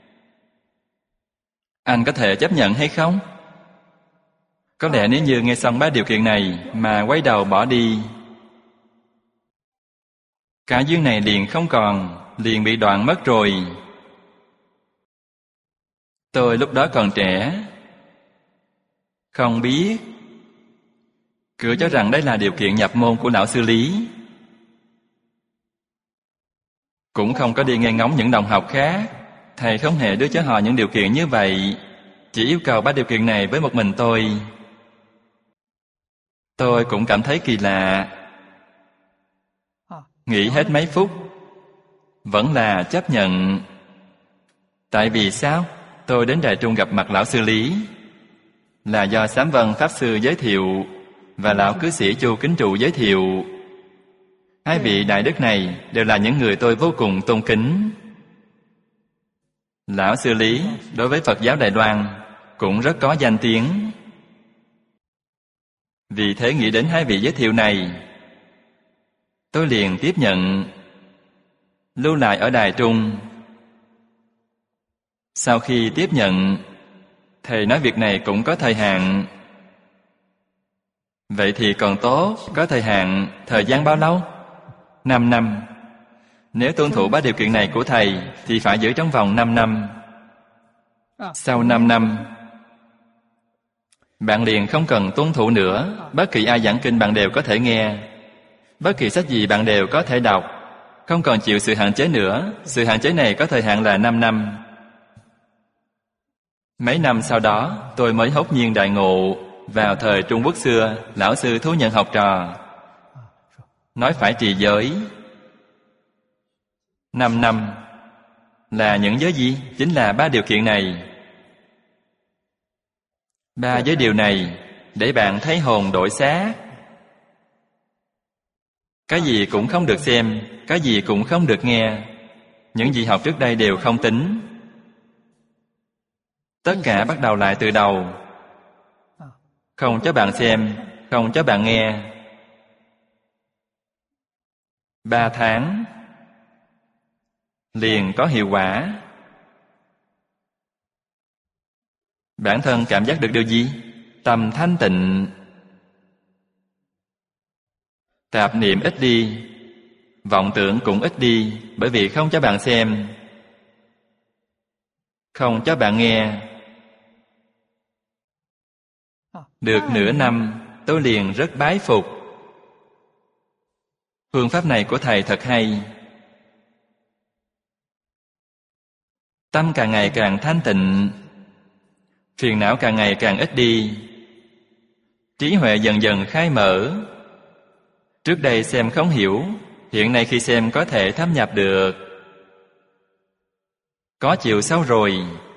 Anh có thể chấp nhận hay không? Có lẽ nếu như nghe xong ba điều kiện này mà quay đầu bỏ đi, cả duyên này liền không còn, liền bị đoạn mất rồi. Tôi lúc đó còn trẻ, không biết, cứ cho rằng đây là điều kiện nhập môn của lão sư Lý. Cũng không có đi nghe ngóng những đồng học khác, Thầy không hề đưa cho họ những điều kiện như vậy, chỉ yêu cầu ba điều kiện này với một mình tôi. Tôi cũng cảm thấy kỳ lạ. Nghĩ hết mấy phút, vẫn là chấp nhận. Tại vì sao? Tôi đến Đài Trung gặp mặt lão sư Lý, là do Sám Vân Pháp Sư giới thiệu và lão cư sĩ Chu Kính Trụ giới thiệu. Hai vị đại đức này đều là những người tôi vô cùng tôn kính. Lão sư Lý đối với Phật giáo Đài Loan cũng rất có danh tiếng. Vì thế nghĩ đến hai vị giới thiệu này, tôi liền tiếp nhận, lưu lại ở Đài Trung. Sau khi tiếp nhận, thầy nói việc này cũng có thời hạn. Vậy thì còn tốt, có thời hạn thời gian bao lâu? Năm năm. Nếu tuân thủ ba điều kiện này của thầy thì phải giữ trong vòng năm năm. Sau năm năm, bạn liền không cần tuân thủ nữa. Bất kỳ ai giảng kinh bạn đều có thể nghe, bất kỳ sách gì bạn đều có thể đọc, không còn chịu sự hạn chế nữa. Sự hạn chế này có thời hạn là năm năm. Mấy năm sau đó, tôi mới hốt nhiên đại ngộ. Vào thời Trung Quốc xưa, lão sư thú nhận học trò, nói phải trì giới. Năm năm là những giới gì? Chính là ba điều kiện này. Ba giới điều này để bạn thấy hồn đổi xác. Cái gì cũng không được xem, cái gì cũng không được nghe. Những gì học trước đây đều không tính. Tất cả bắt đầu lại từ đầu. Không cho bạn xem, không cho bạn nghe. Ba tháng liền có hiệu quả. Bản thân cảm giác được điều gì? Tâm thanh tịnh, tạp niệm ít đi, vọng tưởng cũng ít đi. Bởi vì không cho bạn xem, không cho bạn nghe. Được nửa năm, tôi liền rất bái phục. Phương pháp này của thầy thật hay. Tâm càng ngày càng thanh tịnh, phiền não càng ngày càng ít đi, trí huệ dần dần khai mở. Trước đây xem không hiểu, hiện nay khi xem có thể thâm nhập được. Có chiều sâu rồi.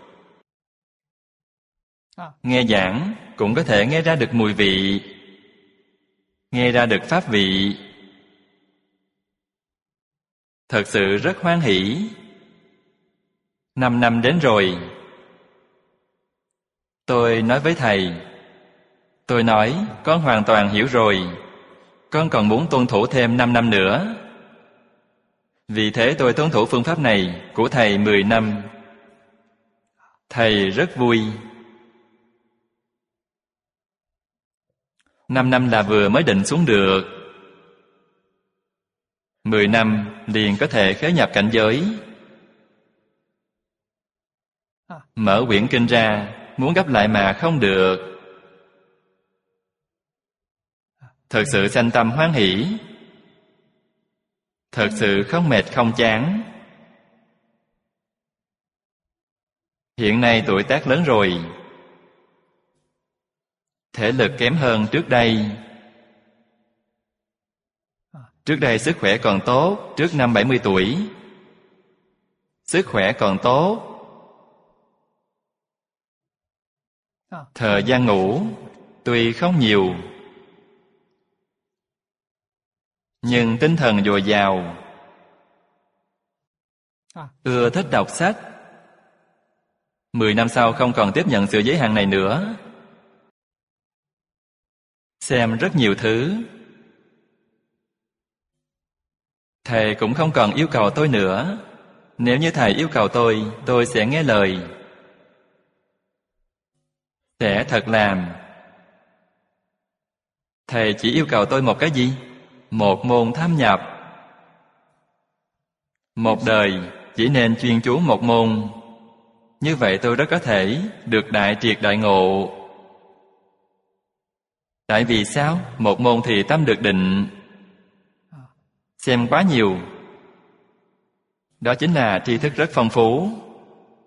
Nghe giảng cũng có thể nghe ra được mùi vị, nghe ra được pháp vị. Thật sự rất hoan hỷ. Năm năm đến rồi. Tôi nói với thầy, tôi nói con hoàn toàn hiểu rồi, con còn muốn tuân thủ thêm năm năm nữa. Vì thế tôi tuân thủ phương pháp này của thầy mười năm. Thầy rất vui. Năm năm là vừa mới định xuống được. Mười năm liền có thể khế nhập cảnh giới. Mở quyển kinh ra, muốn gấp lại mà không được. Thật sự sanh tâm hoan hỷ, thật sự không mệt không chán. Hiện nay tuổi tác lớn rồi, thể lực kém hơn trước đây. Trước đây sức khỏe còn tốt, trước năm bảy mươi tuổi, sức khỏe còn tốt. Thời gian ngủ tuy không nhiều, nhưng tinh thần dồi dào, ưa thích đọc sách. Mười năm sau không còn tiếp nhận sự giới hạn này nữa. Xem rất nhiều thứ. Thầy cũng không còn yêu cầu tôi nữa. Nếu như thầy yêu cầu tôi, tôi sẽ nghe lời, sẽ thật làm. Thầy chỉ yêu cầu tôi một cái gì? Một môn thâm nhập. Một đời chỉ nên chuyên chú một môn. Như vậy tôi rất có thể được đại triệt đại ngộ. Tại vì sao? Một môn thì tâm được định. Xem quá nhiều, đó chính là tri thức rất phong phú.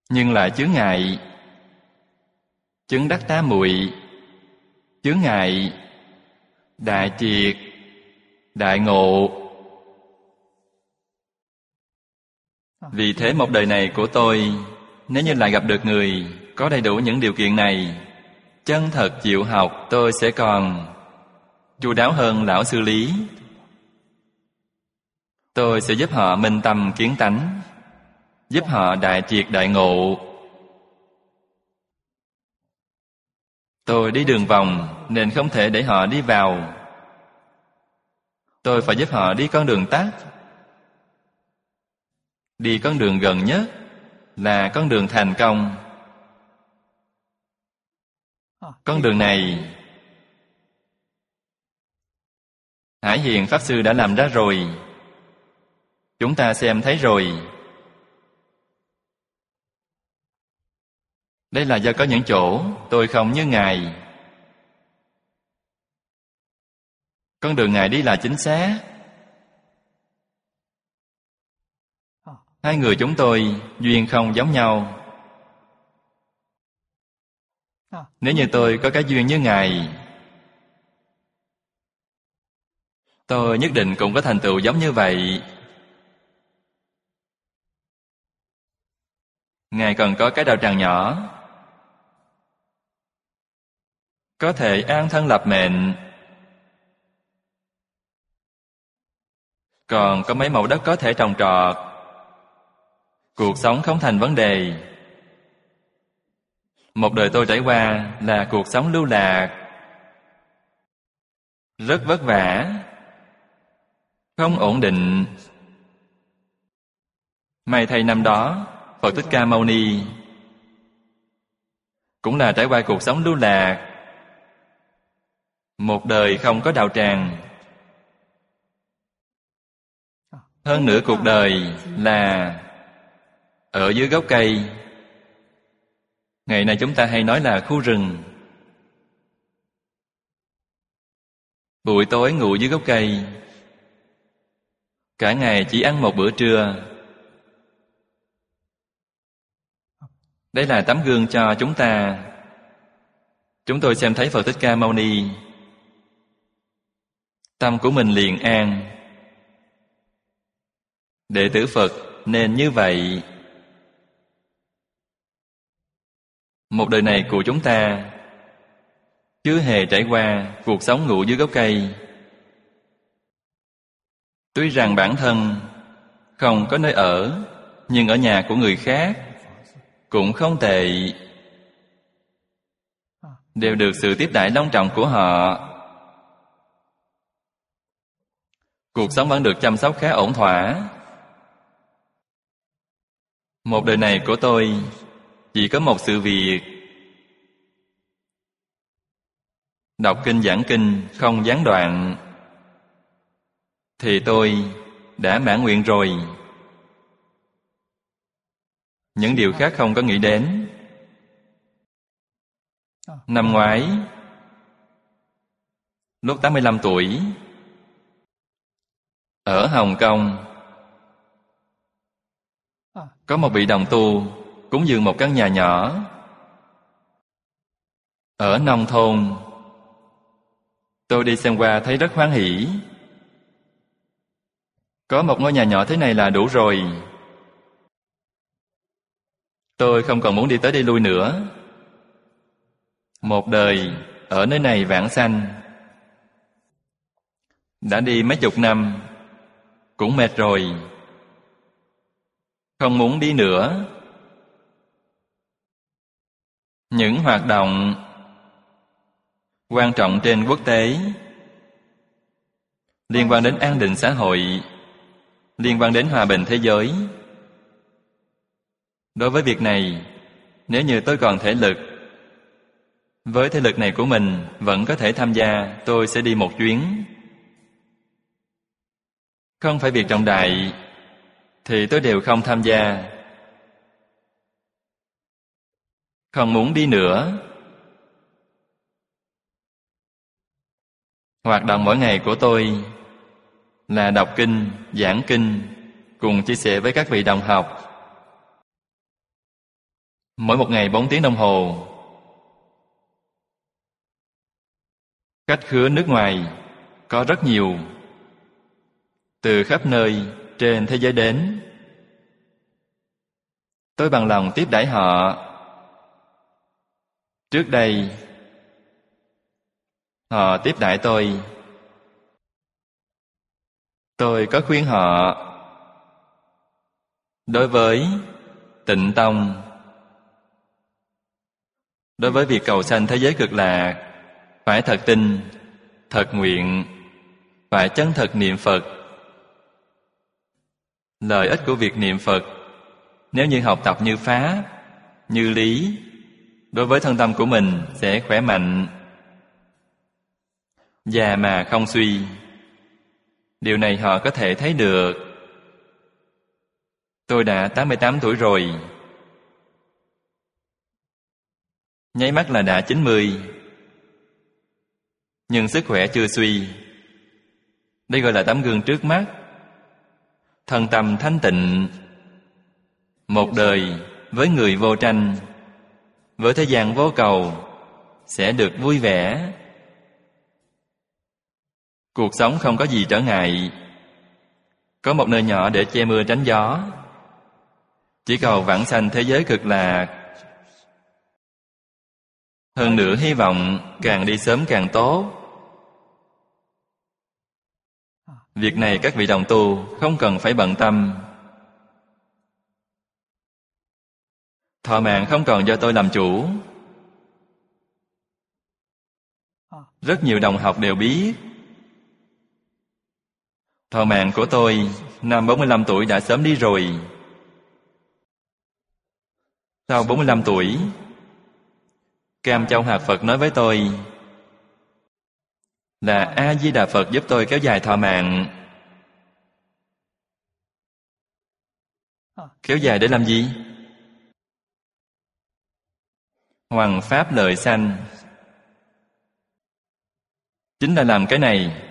nhưng lại chướng ngại. Chứng đắc tám muội, chướng ngại, đại triệt, đại ngộ. Vì thế một đời này của tôi, nếu như lại gặp được người có đầy đủ những điều kiện này, chân thật chịu học, tôi sẽ còn chu đáo hơn lão sư Lý. Tôi sẽ giúp họ minh tâm kiến tánh, giúp họ đại triệt đại ngộ. Tôi đi đường vòng nên không thể để họ đi vào. Tôi phải giúp họ đi con đường tắt. Đi con đường gần nhất là con đường thành công. Con đường này Hải Hiền Pháp Sư đã làm ra rồi. Chúng ta xem thấy rồi. Đây là do có những chỗ tôi không như Ngài. Con đường Ngài đi là chính xác. Hai người chúng tôi duyên không giống nhau. Nếu như tôi có cái duyên như Ngài, tôi nhất định cũng có thành tựu giống như vậy. Ngài còn có cái đạo tràng nhỏ, có thể an thân lập mệnh. Còn có mấy mẫu đất có thể trồng trọt. Cuộc sống không thành vấn đề. Một đời tôi trải qua là cuộc sống lưu lạc, rất vất vả, không ổn định. May thay năm đó Phật Thích Ca Mâu Ni cũng là trải qua cuộc sống lưu lạc, một đời không có đạo tràng. Hơn nữa cuộc đời là ở dưới gốc cây. Ngày nay chúng ta hay nói là khu rừng. Buổi tối ngủ dưới gốc cây, cả ngày chỉ ăn một bữa trưa. Đây là tấm gương cho chúng ta. Chúng tôi xem thấy Phật Thích Ca Mâu Ni, tâm của mình liền an. Đệ tử Phật nên như vậy. Một đời này của chúng ta chưa hề trải qua cuộc sống ngủ dưới gốc cây. Tuy rằng bản thân không có nơi ở, nhưng ở nhà của người khác cũng không tệ, đều được sự tiếp đãi long trọng của họ. Cuộc sống vẫn được chăm sóc khá ổn thỏa. Một đời này của tôi chỉ có một sự việc: đọc kinh giảng kinh không gián đoạn, thì tôi đã mãn nguyện rồi. Những điều khác không có nghĩ đến. Năm ngoái, lúc tám mươi lăm tuổi, ở Hồng Kông, có một vị đồng tu cúng dường một căn nhà nhỏ ở nông thôn. Tôi đi xem qua thấy rất hoan hỉ. Có một ngôi nhà nhỏ thế này là đủ rồi. Tôi không còn muốn đi tới đi lui nữa. Một đời ở nơi này vãng sanh, đã đi mấy chục năm, cũng mệt rồi, không muốn đi nữa. Những hoạt động quan trọng trên quốc tế, liên quan đến an định xã hội, liên quan đến hòa bình thế giới, đối với việc này, nếu như tôi còn thể lực, với thể lực này của mình vẫn có thể tham gia, tôi sẽ đi một chuyến. Không phải việc trọng đại thì tôi đều không tham gia. Không muốn đi nữa. Hoạt động mỗi ngày của tôi là đọc kinh, giảng kinh, cùng chia sẻ với các vị đồng học. Mỗi một ngày bốn tiếng đồng hồ. Khách khứa nước ngoài có rất nhiều, từ khắp nơi trên thế giới đến. Tôi bằng lòng tiếp đãi họ. Trước đây, họ tiếp đãi tôi. Tôi có khuyên họ, đối với Tịnh Tông, đối với việc cầu sanh thế giới cực lạc, phải thật tin, thật nguyện, phải chân thật niệm Phật. Lợi ích của việc niệm Phật, nếu như học tập như Pháp, như lý, đối với thân tâm của mình sẽ khỏe mạnh, già mà không suy. Điều này họ có thể thấy được. Tôi đã tám mươi tám tuổi rồi, nháy mắt là đã chín mươi, nhưng sức khỏe chưa suy. Đây gọi là tấm gương trước mắt. Thân tâm thanh tịnh, một đời với người vô tranh, với thế gian vô cầu, sẽ được vui vẻ. Cuộc sống không có gì trở ngại, có một nơi nhỏ để che mưa tránh gió. Chỉ cầu vãng sanh thế giới cực lạc. Hơn nữa hy vọng càng đi sớm càng tốt. Việc này các vị đồng tu không cần phải bận tâm. Thọ mạng không còn do tôi làm chủ. Rất nhiều đồng học đều biết. Thọ mạng của tôi năm bốn mươi lăm tuổi đã sớm đi rồi. Sau bốn mươi lăm tuổi, Cam Châu Hạc Phật nói với tôi là A-di-đà Phật giúp tôi kéo dài thọ mạng. Kéo dài để làm gì? Hoằng pháp lợi sanh. Chính là làm cái này,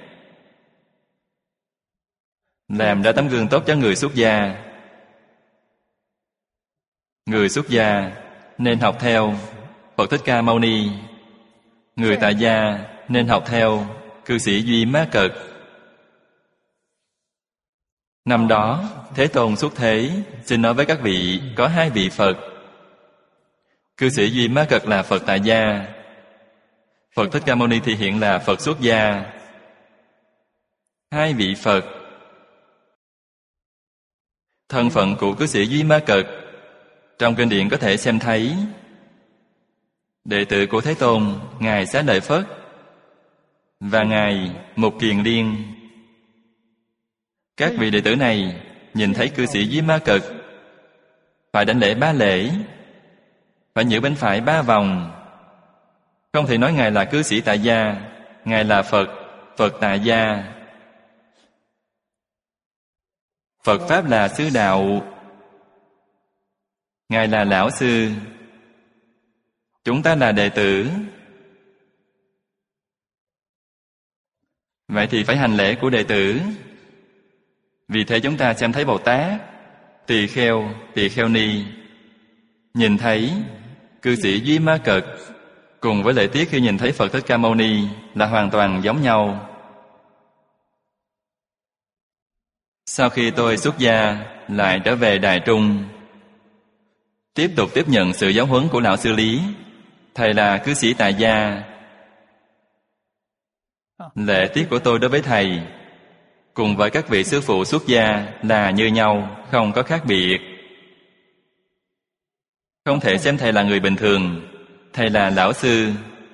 làm ra tấm gương tốt cho người xuất gia. Người xuất gia nên học theo Phật Thích Ca Mâu Ni. Người tại gia nên học theo cư sĩ Duy Ma Cật. Năm đó Thế Tôn xuất thế, xin nói với các vị có hai vị Phật. Cư sĩ Duy Ma Cật là Phật tại gia, Phật Thích Ca Mâu Ni thì hiện là Phật xuất gia. Hai vị Phật. Thân phận của cư sĩ Duy Ma Cật trong kinh điển có thể xem thấy. Đệ tử của Thế Tôn, Ngài Xá Lợi Phất và Ngài Mục Kiền Liên. Các vị đệ tử này nhìn thấy cư sĩ Duy Ma Cật phải đảnh lễ ba lễ, phải nhử bên phải ba vòng. Không thể nói Ngài là cư sĩ tại gia, Ngài là Phật, Phật tại gia. Phật Pháp là sư đạo, Ngài là lão sư, chúng ta là đệ tử. Vậy thì phải hành lễ của đệ tử. Vì thế chúng ta xem thấy Bồ Tát, Tỳ Kheo, Tỳ Kheo Ni, nhìn thấy cư sĩ Duy Ma Cật cùng với lễ tiết khi nhìn thấy Phật Thích Ca Mâu Ni là hoàn toàn giống nhau. Sau khi tôi xuất gia, lại trở về Đài Trung, tiếp tục tiếp nhận sự giáo huấn của Lão Sư Lý. Thầy là cư sĩ tại gia. Lễ tiết của tôi đối với thầy cùng với các vị sư phụ xuất gia là như nhau, không có khác biệt. Không thể xem thầy là người bình thường. Thầy là lão sư.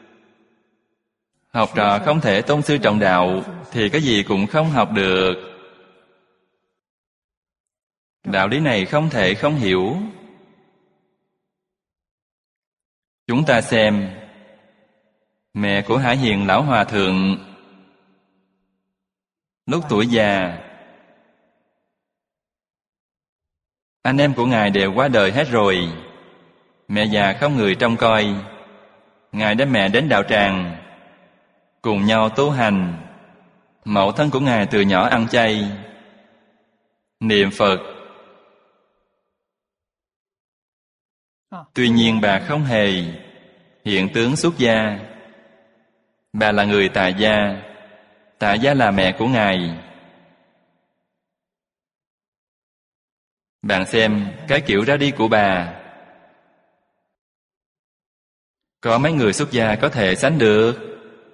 Học trò không thể tôn sư trọng đạo thì cái gì cũng không học được. Đạo lý này không thể không hiểu. Chúng ta xem mẹ của Hải Hiền Lão Hòa Thượng lúc tuổi già, anh em của Ngài đều qua đời hết rồi. Mẹ già không người trông coi. Ngài đem mẹ đến đạo tràng cùng nhau tu hành. Mẫu thân của Ngài từ nhỏ ăn chay, niệm Phật. Tuy nhiên bà không hề hiện tướng xuất gia. Bà là người tại gia. Tại gia là mẹ của Ngài. Bạn xem cái kiểu ra đi của bà. Có mấy người xuất gia có thể sánh được.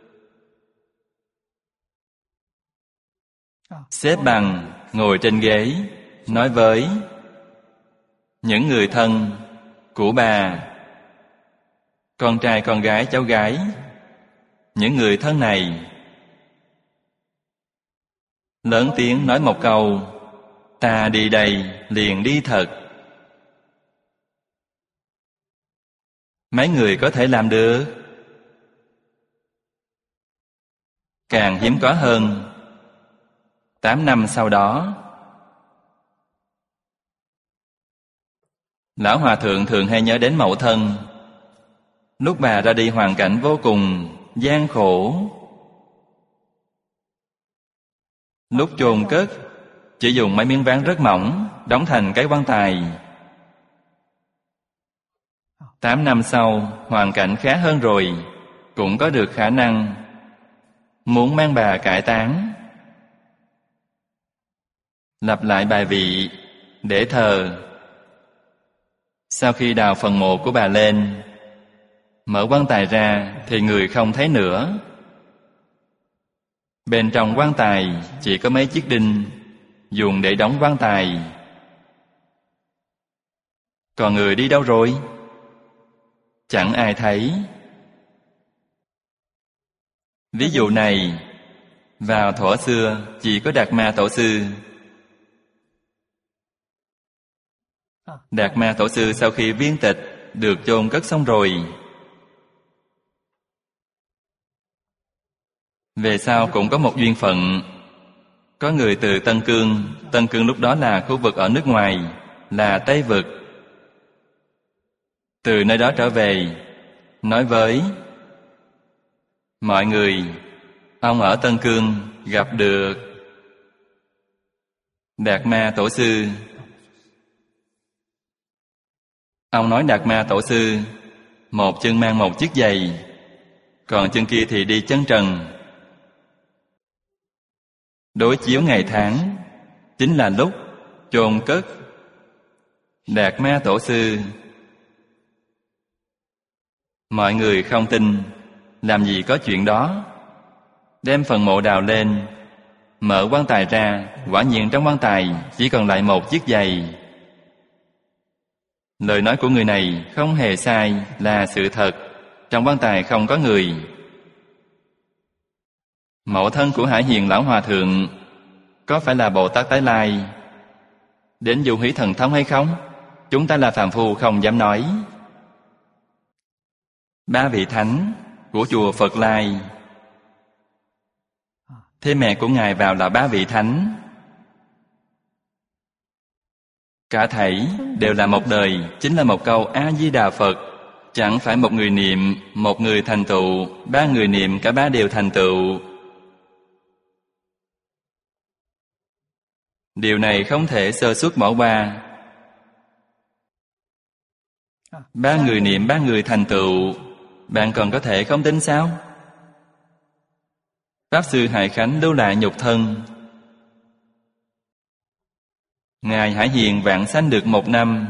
Xếp bằng, ngồi trên ghế, nói với những người thân của bà, con trai, con gái, cháu gái, những người thân này lớn tiếng nói một câu: ta đi đây, liền đi thật. Mấy người có thể làm được? Càng hiếm có hơn. Tám năm sau đó, Lão Hòa Thượng thường hay nhớ đến mẫu thân. Lúc bà ra đi hoàn cảnh vô cùng gian khổ. Lúc chôn cất, chỉ dùng mấy miếng ván rất mỏng đóng thành cái quan tài. Tám năm sau, hoàn cảnh khá hơn rồi, cũng có được khả năng muốn mang bà cải táng, lập lại bài vị để thờ. Sau khi đào phần mộ của bà lên, mở quan tài ra thì người không thấy nữa. Bên trong quan tài chỉ có mấy chiếc đinh dùng để đóng quan tài. Còn người đi đâu rồi? Chẳng ai thấy. Ví dụ này vào thuở xưa chỉ có Đạt Ma Tổ Sư. Đạt Ma Tổ Sư sau khi viên tịch được chôn cất xong rồi, về sau cũng có một duyên phận. Có người từ Tân Cương, Tân Cương lúc đó là khu vực ở nước ngoài, là Tây Vực, từ nơi đó trở về, nói với mọi người: ông ở Tân Cương gặp được Đạt Ma Tổ Sư. Ông nói Đạt Ma Tổ Sư một chân mang một chiếc giày, còn chân kia thì đi chân trần. Đối chiếu ngày tháng, chính là lúc chôn cất Đạt Ma Tổ Sư. Mọi người không tin, làm gì có chuyện đó. Đem phần mộ đào lên, mở quan tài ra, quả nhiên trong quan tài chỉ còn lại một chiếc giày. Lời nói của người này không hề sai, là sự thật. Trong quan tài không có người. Mẫu thân của Hải Hiền Lão Hòa Thượng có phải là Bồ Tát Tái Lai đến dụ hủy thần thông hay không? Chúng ta là phàm phu không dám nói. Ba vị thánh của chùa Phật Lai, thế mẹ của Ngài vào là ba vị thánh. Cả thảy đều là một đời, chính là một câu A-di-đà Phật. Chẳng phải một người niệm, một người thành tựu, ba người niệm, cả ba đều thành tựu. Điều này không thể sơ suất bỏ qua. Ba người niệm, ba người thành tựu, bạn còn có thể không tin sao? Pháp Sư Hải Khánh lưu lại nhục thân. Ngài Hải Hiền vãng sanh được một năm.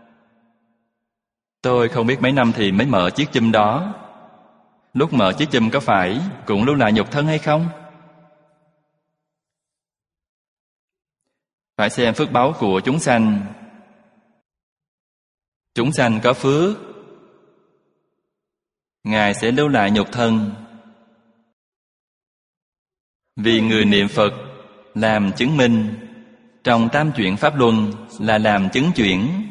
Tôi không biết mấy năm thì mới mở chiếc chum đó. Lúc mở chiếc chum có phải cũng lưu lại nhục thân hay không? Phải xem phước báu của chúng sanh. Chúng sanh có phước, Ngài sẽ lưu lại nhục thân. Vì người niệm Phật làm chứng minh, trong tam chuyển Pháp Luân là làm chứng chuyển.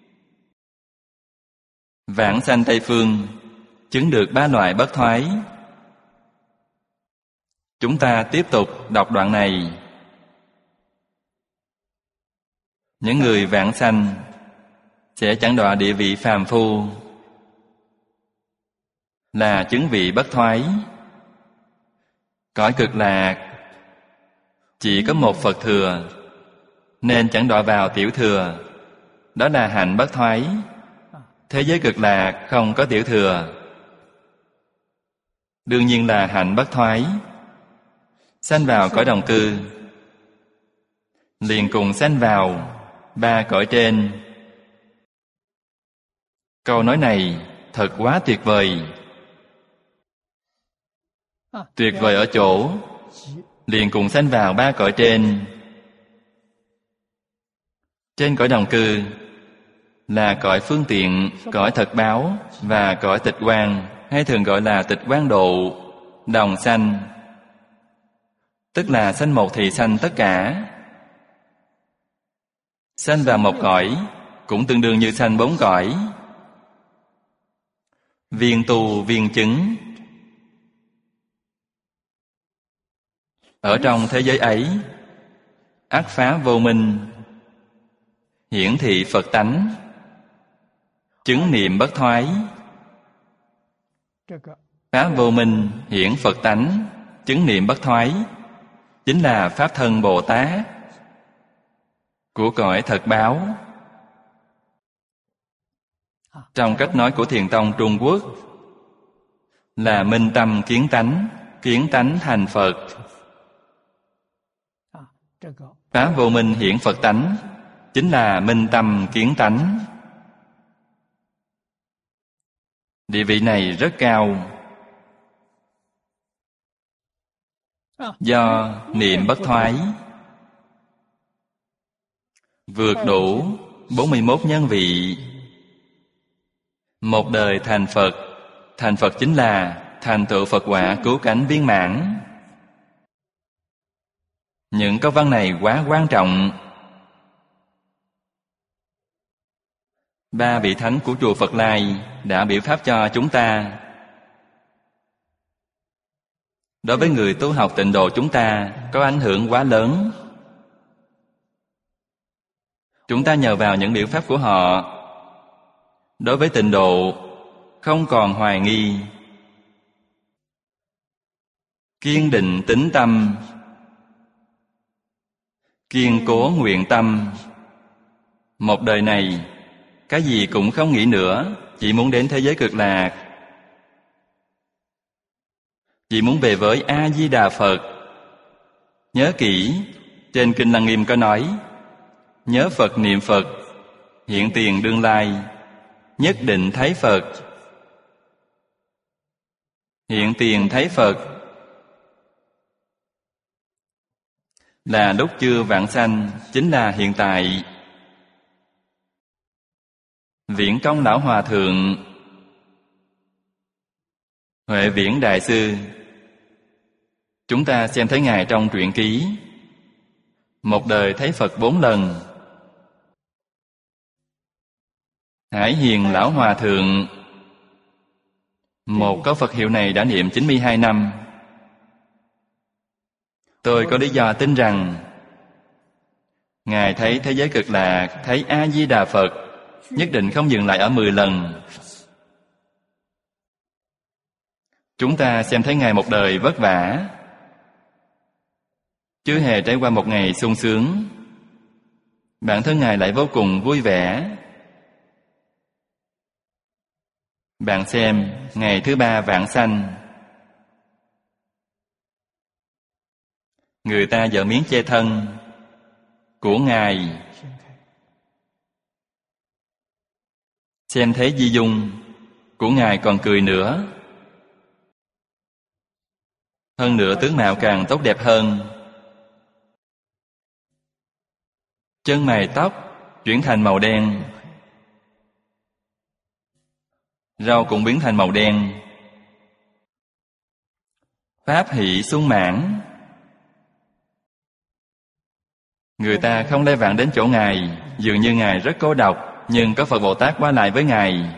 Vãng sanh Tây Phương chứng được ba loại bất thoái. Chúng ta tiếp tục đọc đoạn này. Những người vãng sanh sẽ chẳng đọa địa vị phàm phu, là chứng vị bất thoái. Cõi cực lạc chỉ có một Phật thừa, nên chẳng đọa vào tiểu thừa, đó là hạnh bất thoái. Thế giới cực lạc không có tiểu thừa, đương nhiên là hạnh bất thoái. Sanh vào cõi đồng cư, liền cùng sanh vào ba cõi trên. Câu nói này thật quá tuyệt vời. Tuyệt vời ở chỗ liền cùng sanh vào ba cõi trên. Trên cõi đồng cư là cõi phương tiện, cõi thật báo và cõi tịch quang, hay thường gọi là tịch quang độ, đồng sanh. Tức là sanh một thì sanh tất cả. Sanh vào một cõi cũng tương đương như sanh bốn cõi. Viên tu viên chứng. Ở trong thế giới ấy, ắt phá vô minh, hiển thị Phật tánh, chứng niệm bất thoái. Phá vô minh, hiển Phật tánh, chứng niệm bất thoái chính là Pháp thân Bồ Tát của cõi thật báo. Trong cách nói của Thiền tông Trung Quốc là minh tâm kiến tánh, kiến tánh thành Phật. Phá vô minh hiển Phật tánh chính là minh tâm kiến tánh. Địa vị này rất cao. Do niệm bất thoái, vượt đủ bốn mươi mốt nhân vị, một đời thành Phật. Thành Phật chính là thành tựu Phật quả cứu cánh viên mãn. Những câu văn này quá quan trọng. Ba vị thánh của chùa Phật Lai đã biểu pháp cho chúng ta. Đối với người tu học tịnh độ chúng ta có ảnh hưởng quá lớn. Chúng ta nhờ vào những biểu pháp của họ, đối với tịnh độ không còn hoài nghi, kiên định tín tâm, kiên cố nguyện tâm. Một đời này cái gì cũng không nghĩ nữa, chỉ muốn đến thế giới cực lạc, chỉ muốn về với A Di Đà Phật. Nhớ kỹ, trên Kinh Lăng Nghiêm có nói, nhớ Phật niệm Phật, hiện tiền đương lai, nhất định thấy Phật. Hiện tiền thấy Phật là lúc chưa vãng sanh, chính là hiện tại. Viễn Công Lão Hòa Thượng, Huệ Viễn Đại Sư, chúng ta xem thấy Ngài trong truyện ký, một đời thấy Phật bốn lần. Hải Hiền Lão Hòa Thượng, một câu Phật hiệu này đã niệm chín mươi hai năm. Tôi có lý do tin rằng Ngài thấy thế giới cực lạc, thấy A Di Đà Phật, nhất định không dừng lại ở mười lần. Chúng ta xem thấy Ngài một đời vất vả, chưa hề trải qua một ngày sung sướng. Bản thân Ngài lại vô cùng vui vẻ. Bạn xem, ngày thứ ba vãng sanh, người ta dở miếng che thân của Ngài, xem thấy di dung của Ngài còn cười nữa. Hơn nữa tướng mạo càng tốt đẹp hơn. Chân mày tóc chuyển thành màu đen, râu cũng biến thành màu đen. Pháp hỷ sung mãn. Người ta không lê vạn đến chỗ Ngài, dường như Ngài rất cô độc, nhưng có Phật Bồ Tát qua lại với Ngài.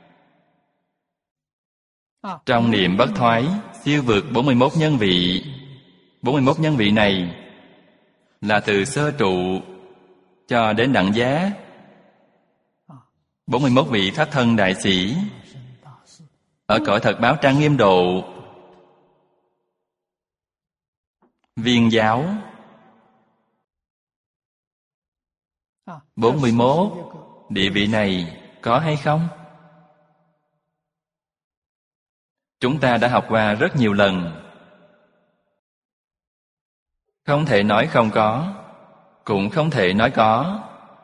Trong niệm bất thoái, siêu vượt bốn mươi mốt nhân vị. bốn mươi mốt nhân vị này là từ sơ trụ cho đến đẳng giá. bốn mươi mốt vị Pháp thân đại sĩ ở cõi thật báo trang nghiêm độ, viên giáo. bốn mươi mốt địa vị này có hay không? Chúng ta đã học qua rất nhiều lần. Không thể nói không có, cũng không thể nói có.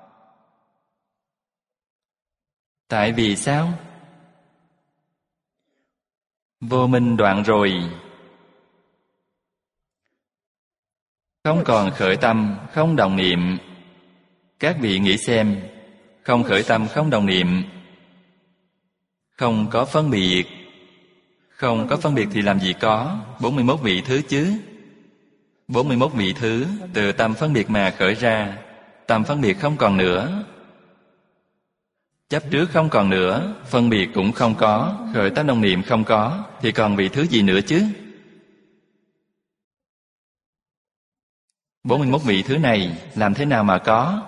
Tại vì sao? Vô minh đoạn rồi, không còn khởi tâm, không đồng niệm. Các vị nghĩ xem, không khởi tâm, không đồng niệm, không có phân biệt. Không có phân biệt thì làm gì có bốn mươi mốt vị thứ chứ? bốn mươi mốt vị thứ từ tâm phân biệt mà khởi ra. Tâm phân biệt không còn nữa, chấp trước không còn nữa, phân biệt cũng không có, khởi tâm đồng niệm không có, thì còn vị thứ gì nữa chứ? bốn mươi mốt vị thứ này làm thế nào mà có?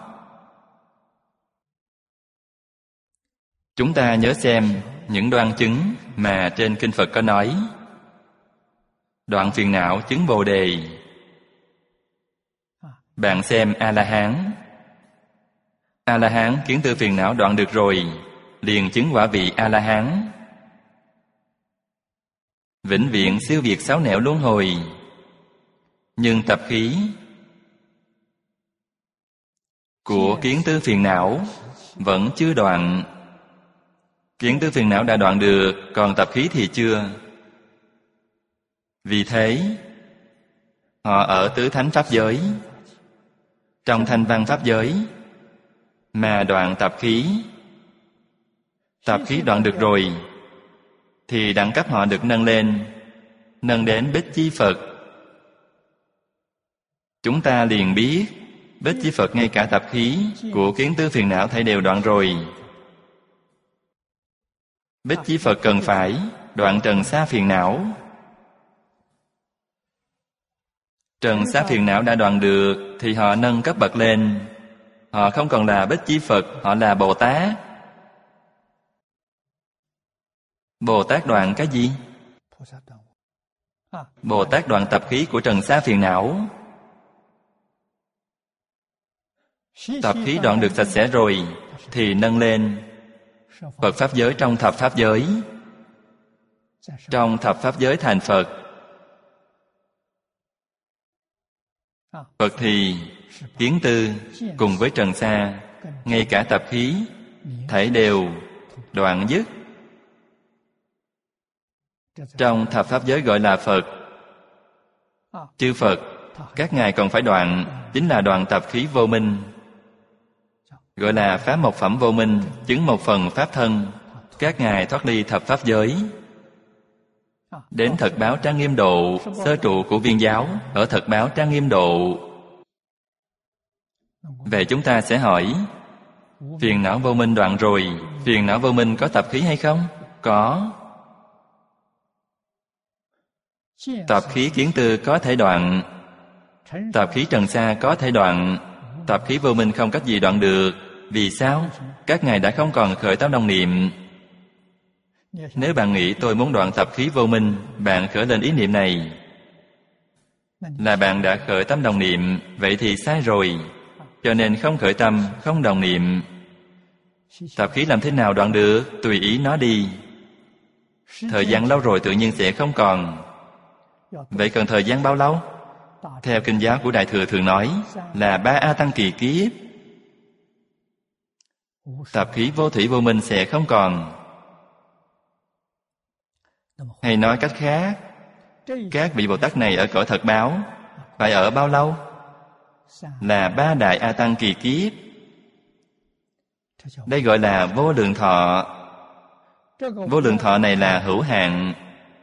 Chúng ta nhớ xem những đoan chứng mà trên Kinh Phật có nói. Đoạn phiền não chứng Bồ Đề. Bạn xem A-la-hán. A-la-hán kiến tư phiền não đoạn được rồi, liền chứng quả vị A-la-hán. Vĩnh viễn siêu việt sáu nẻo luân hồi. Nhưng tập khí của kiến tư phiền não vẫn chưa đoạn. Kiến tư phiền não đã đoạn được, còn tập khí thì chưa. Vì thế, họ ở tứ thánh pháp giới, trong thanh văn pháp giới, mà đoạn tập khí. Tập khí đoạn được rồi, thì đẳng cấp họ được nâng lên, nâng đến Bích Chi Phật. Chúng ta liền biết, Bích Chi Phật ngay cả tập khí của kiến tư phiền não thảy đều đoạn rồi. Bích Chi Phật cần phải đoạn trần sa phiền não. Trần sa phiền não đã đoạn được, thì họ nâng cấp bậc lên. Họ không còn là Bích Chi Phật, họ là Bồ Tát. Bồ Tát đoạn cái gì? Bồ Tát đoạn tập khí của trần sa phiền não. Tập khí đoạn được sạch sẽ rồi, thì nâng lên Phật Pháp giới trong thập Pháp giới. Trong thập Pháp giới thành Phật. Phật thì kiến tư cùng với trần sa, ngay cả tập khí thảy đều đoạn dứt. Trong thập Pháp giới gọi là Phật. Chư Phật, các ngài còn phải đoạn, chính là đoạn tập khí vô minh, gọi là Pháp một phẩm vô minh, chứng một phần Pháp thân. Các ngài thoát ly thập Pháp giới, đến thật báo trang nghiêm độ, sơ trụ của Viên giáo, ở thật báo trang nghiêm độ. Vậy chúng ta sẽ hỏi, phiền não vô minh đoạn rồi, phiền não vô minh có tập khí hay không? Có. Tập khí kiến tư có thể đoạn, tập khí trần sa có thể đoạn, tập khí vô minh không cách gì đoạn được. Vì sao? Các ngài đã không còn khởi tâm đồng niệm. Nếu bạn nghĩ tôi muốn đoạn tập khí vô minh, bạn khởi lên ý niệm này, là bạn đã khởi tâm đồng niệm, vậy thì sai rồi. Cho nên không khởi tâm, không đồng niệm. Tập khí làm thế nào đoạn được? Tùy ý nó đi. Thời gian lâu rồi tự nhiên sẽ không còn. Vậy cần thời gian bao lâu? Theo kinh giáo của Đại Thừa thường nói là ba A Tăng kỳ kiếp. Tập khí vô thủy vô minh sẽ không còn. Hay nói cách khác, các vị Bồ Tát này ở cõi thật báo phải ở bao lâu? Là ba đại A Tăng kỳ kiếp. Đây gọi là vô lượng thọ. Vô lượng thọ này là hữu hạn.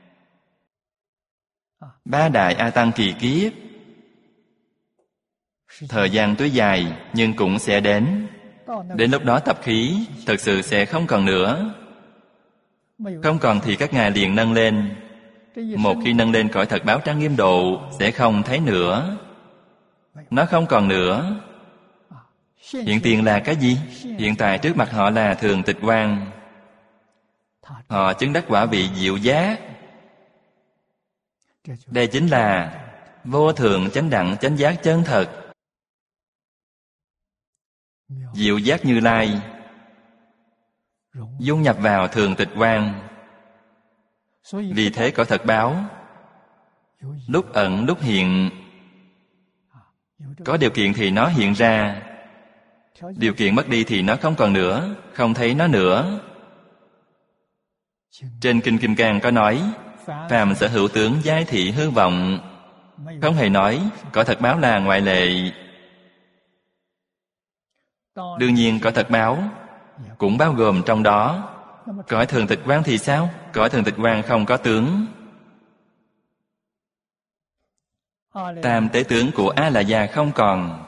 Ba đại A Tăng kỳ kiếp, thời gian tuy dài nhưng cũng sẽ đến. Đến lúc đó tập khí thật sự sẽ không còn nữa. Không còn thì các ngài liền nâng lên. Một khi nâng lên cõi thật báo trang nghiêm độ, sẽ không thấy nữa. Nó không còn nữa. Hiện tiền là cái gì? Hiện tại trước mặt họ là thường tịch quang. Họ chứng đắc quả vị diệu giác. Đây chính là vô thượng chánh đẳng chánh giác chân thật. Diệu giác Như Lai dung nhập vào thường tịch quang, Vì thế có thật báo, lúc ẩn lúc hiện. Có điều kiện thì nó hiện ra, điều kiện mất đi thì nó không còn nữa, không thấy nó nữa. Trên Kinh Kim Cang có nói, phàm sở hữu tướng giai thị hư vọng, không hề nói có thật báo là ngoại lệ. Đương nhiên có thật báo cũng bao gồm trong đó. Cõi thường tịch quang thì sao? Cõi thường tịch quang không có tướng. Tam tế tướng của A La Gia không còn.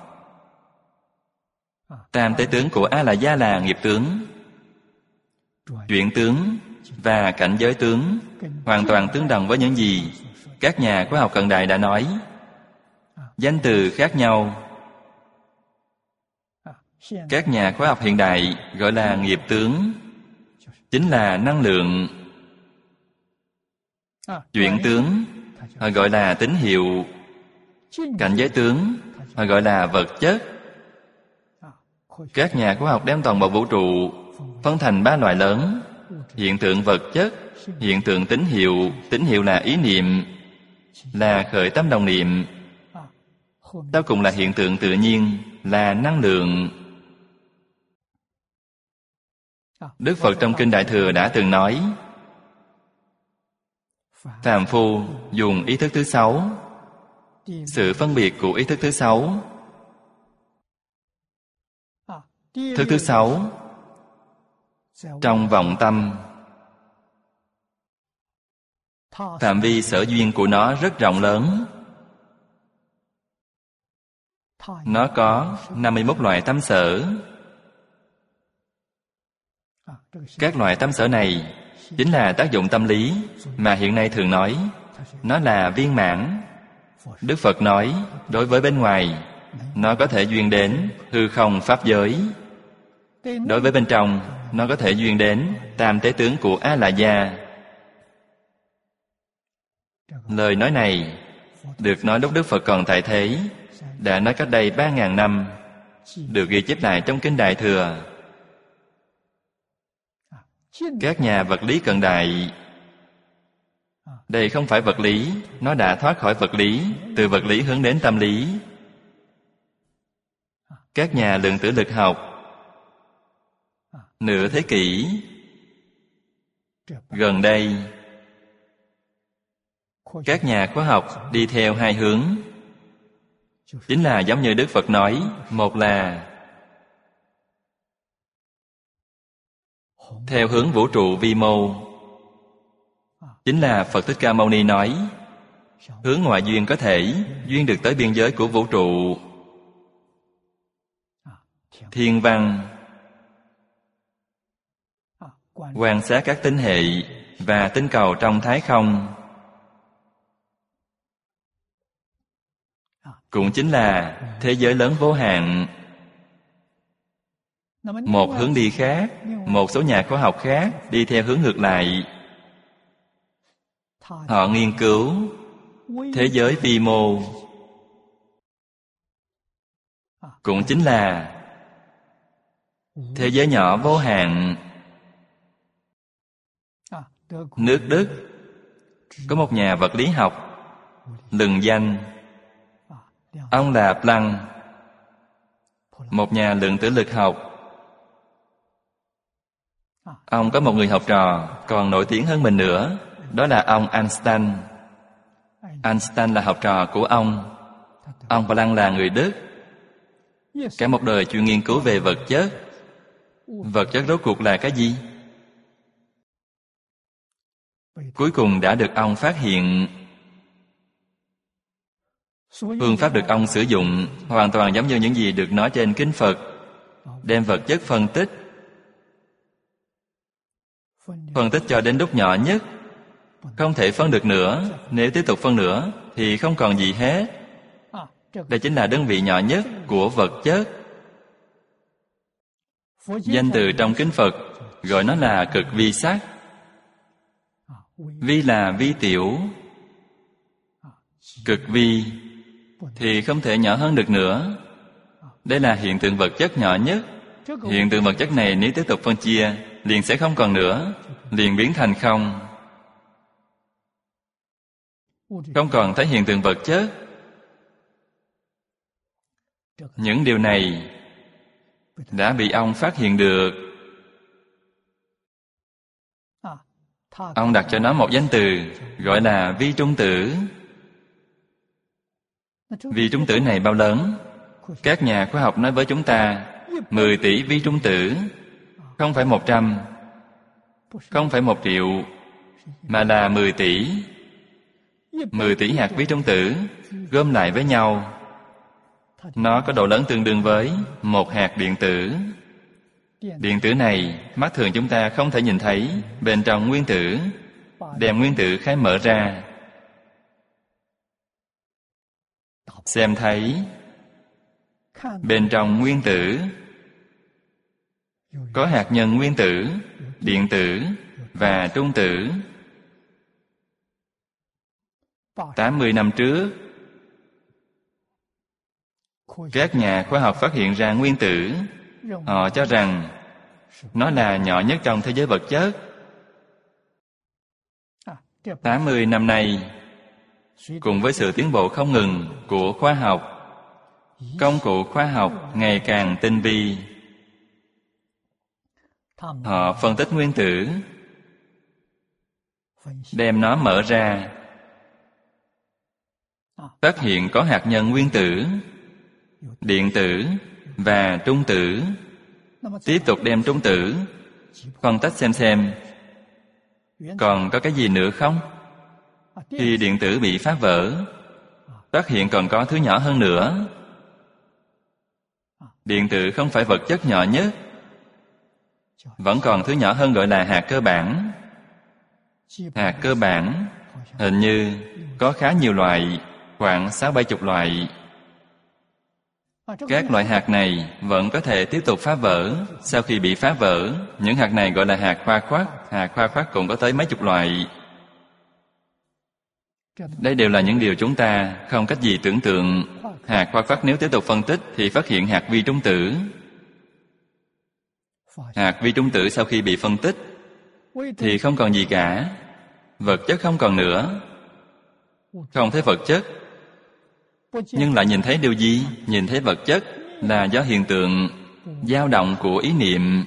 Tam tế tướng của A La Gia là nghiệp tướng, chuyển tướng và cảnh giới tướng, hoàn toàn tương đồng với những gì các nhà khoa học cận đại đã nói. Danh từ khác nhau. Các nhà khoa học hiện đại gọi là nghiệp tướng, chính là năng lượng. Chuyển tướng họ gọi là tín hiệu. Cảnh giới tướng họ gọi là vật chất. Các nhà khoa học đem toàn bộ vũ trụ phân thành ba loại lớn: hiện tượng vật chất, hiện tượng tín hiệu. Tín hiệu là ý niệm, là khởi tâm đồng niệm. Sau cùng là hiện tượng tự nhiên, là năng lượng. Đức Phật trong Kinh Đại Thừa đã từng nói, phàm phu dùng ý thức thứ sáu, sự phân biệt của ý thức thứ sáu. Thức thứ sáu trong vọng tâm, phạm vi sở duyên của nó rất rộng lớn. Nó có năm mươi mốt loại tâm sở. Các loại tâm sở này chính là tác dụng tâm lý mà hiện nay thường nói. Nó là viên mãn. Đức Phật nói, đối với bên ngoài, nó có thể duyên đến hư không pháp giới. Đối với bên trong, nó có thể duyên đến tam tế tướng của A La Gia. Lời nói này được nói lúc Đức Phật còn tại thế, đã nói cách đây ba ngàn năm, được ghi chép lại trong Kinh Đại Thừa. Các nhà vật lý cận đại, đây không phải vật lý, nó đã thoát khỏi vật lý, từ vật lý hướng đến tâm lý. Các nhà lượng tử lực học, nửa thế kỷ gần đây, các nhà khoa học đi theo hai hướng. Chính là giống như Đức Phật nói, một là theo hướng vũ trụ vi mô, chính là Phật Thích Ca Mâu Ni nói, hướng ngoại duyên có thể duyên được tới biên giới của vũ trụ. Thiên văn quan sát các tinh hệ và tinh cầu trong thái không, cũng chính là thế giới lớn vô hạn. Một hướng đi khác, một số nhà khoa học khác đi theo hướng ngược lại. Họ nghiên cứu thế giới vi mô, cũng chính là thế giới nhỏ vô hạn. Nước Đức có một nhà vật lý học lừng danh, ông là Planck. Một nhà lượng tử lực học, ông có một người học trò còn nổi tiếng hơn mình nữa, đó là ông Einstein. Einstein là học trò của ông. Ông Planck là người Đức. Cả một đời chuyên nghiên cứu về vật chất. Vật chất rốt cuộc là cái gì? Cuối cùng đã được ông phát hiện. Phương pháp được ông sử dụng hoàn toàn giống như những gì được nói trên Kinh Phật. Đem vật chất phân tích, phân tích cho đến lúc nhỏ nhất, không thể phân được nữa. Nếu tiếp tục phân nữa thì không còn gì hết. Đây chính là đơn vị nhỏ nhất của vật chất. Danh từ trong Kinh Phật gọi nó là cực vi sắc. Vi là vi tiểu, cực vi thì không thể nhỏ hơn được nữa. Đây là hiện tượng vật chất nhỏ nhất. Hiện tượng vật chất này nếu tiếp tục phân chia liền sẽ không còn nữa, liền biến thành không. không còn thấy hiện tượng vật chất. Những điều này đã bị ông phát hiện được. Ông đặt cho nó một danh từ gọi là vi trung tử. Vi trung tử này bao lớn? Các nhà khoa học nói với chúng ta mười tỷ vi trung tử. Không phải một trăm, không phải một triệu, mà là mười tỷ. Mười tỷ hạt vi trung tử gom lại với nhau, nó có độ lớn tương đương với một hạt điện tử. Điện tử này mắt thường chúng ta không thể nhìn thấy. Bên trong nguyên tử, đem nguyên tử khai mở ra, xem thấy bên trong nguyên tử có hạt nhân nguyên tử, điện tử và trung tử. Tám mươi năm trước, các nhà khoa học phát hiện ra nguyên tử. Họ cho rằng nó là nhỏ nhất trong thế giới vật chất. Tám mươi năm nay, cùng với sự tiến bộ không ngừng của khoa học, công cụ khoa học ngày càng tinh vi. Họ phân tích nguyên tử, đem nó mở ra, phát hiện có hạt nhân nguyên tử, điện tử và trung tử. Tiếp tục đem trung tử phân tách xem xem còn có cái gì nữa không. Khi điện tử bị phá vỡ, phát hiện còn có thứ nhỏ hơn nữa. Điện tử không phải vật chất nhỏ nhất, vẫn còn thứ nhỏ hơn gọi là hạt cơ bản. Hạt cơ bản hình như có khá nhiều loại, khoảng sáu bảy chục loại. Các loại hạt này vẫn có thể tiếp tục phá vỡ. Sau khi bị phá vỡ, những hạt này gọi là hạt khoa khoắt. Hạt khoa khoắt cũng có tới mấy chục loại. Đây đều là những điều chúng ta không cách gì tưởng tượng. Hạt khoa khoắt nếu tiếp tục phân tích thì phát hiện hạt vi trung tử. Hạt vi trung tử sau khi bị phân tích thì không còn gì cả. Vật chất không còn nữa. Không thấy vật chất, nhưng lại nhìn thấy điều gì? Nhìn thấy vật chất là do hiện tượng dao động của ý niệm.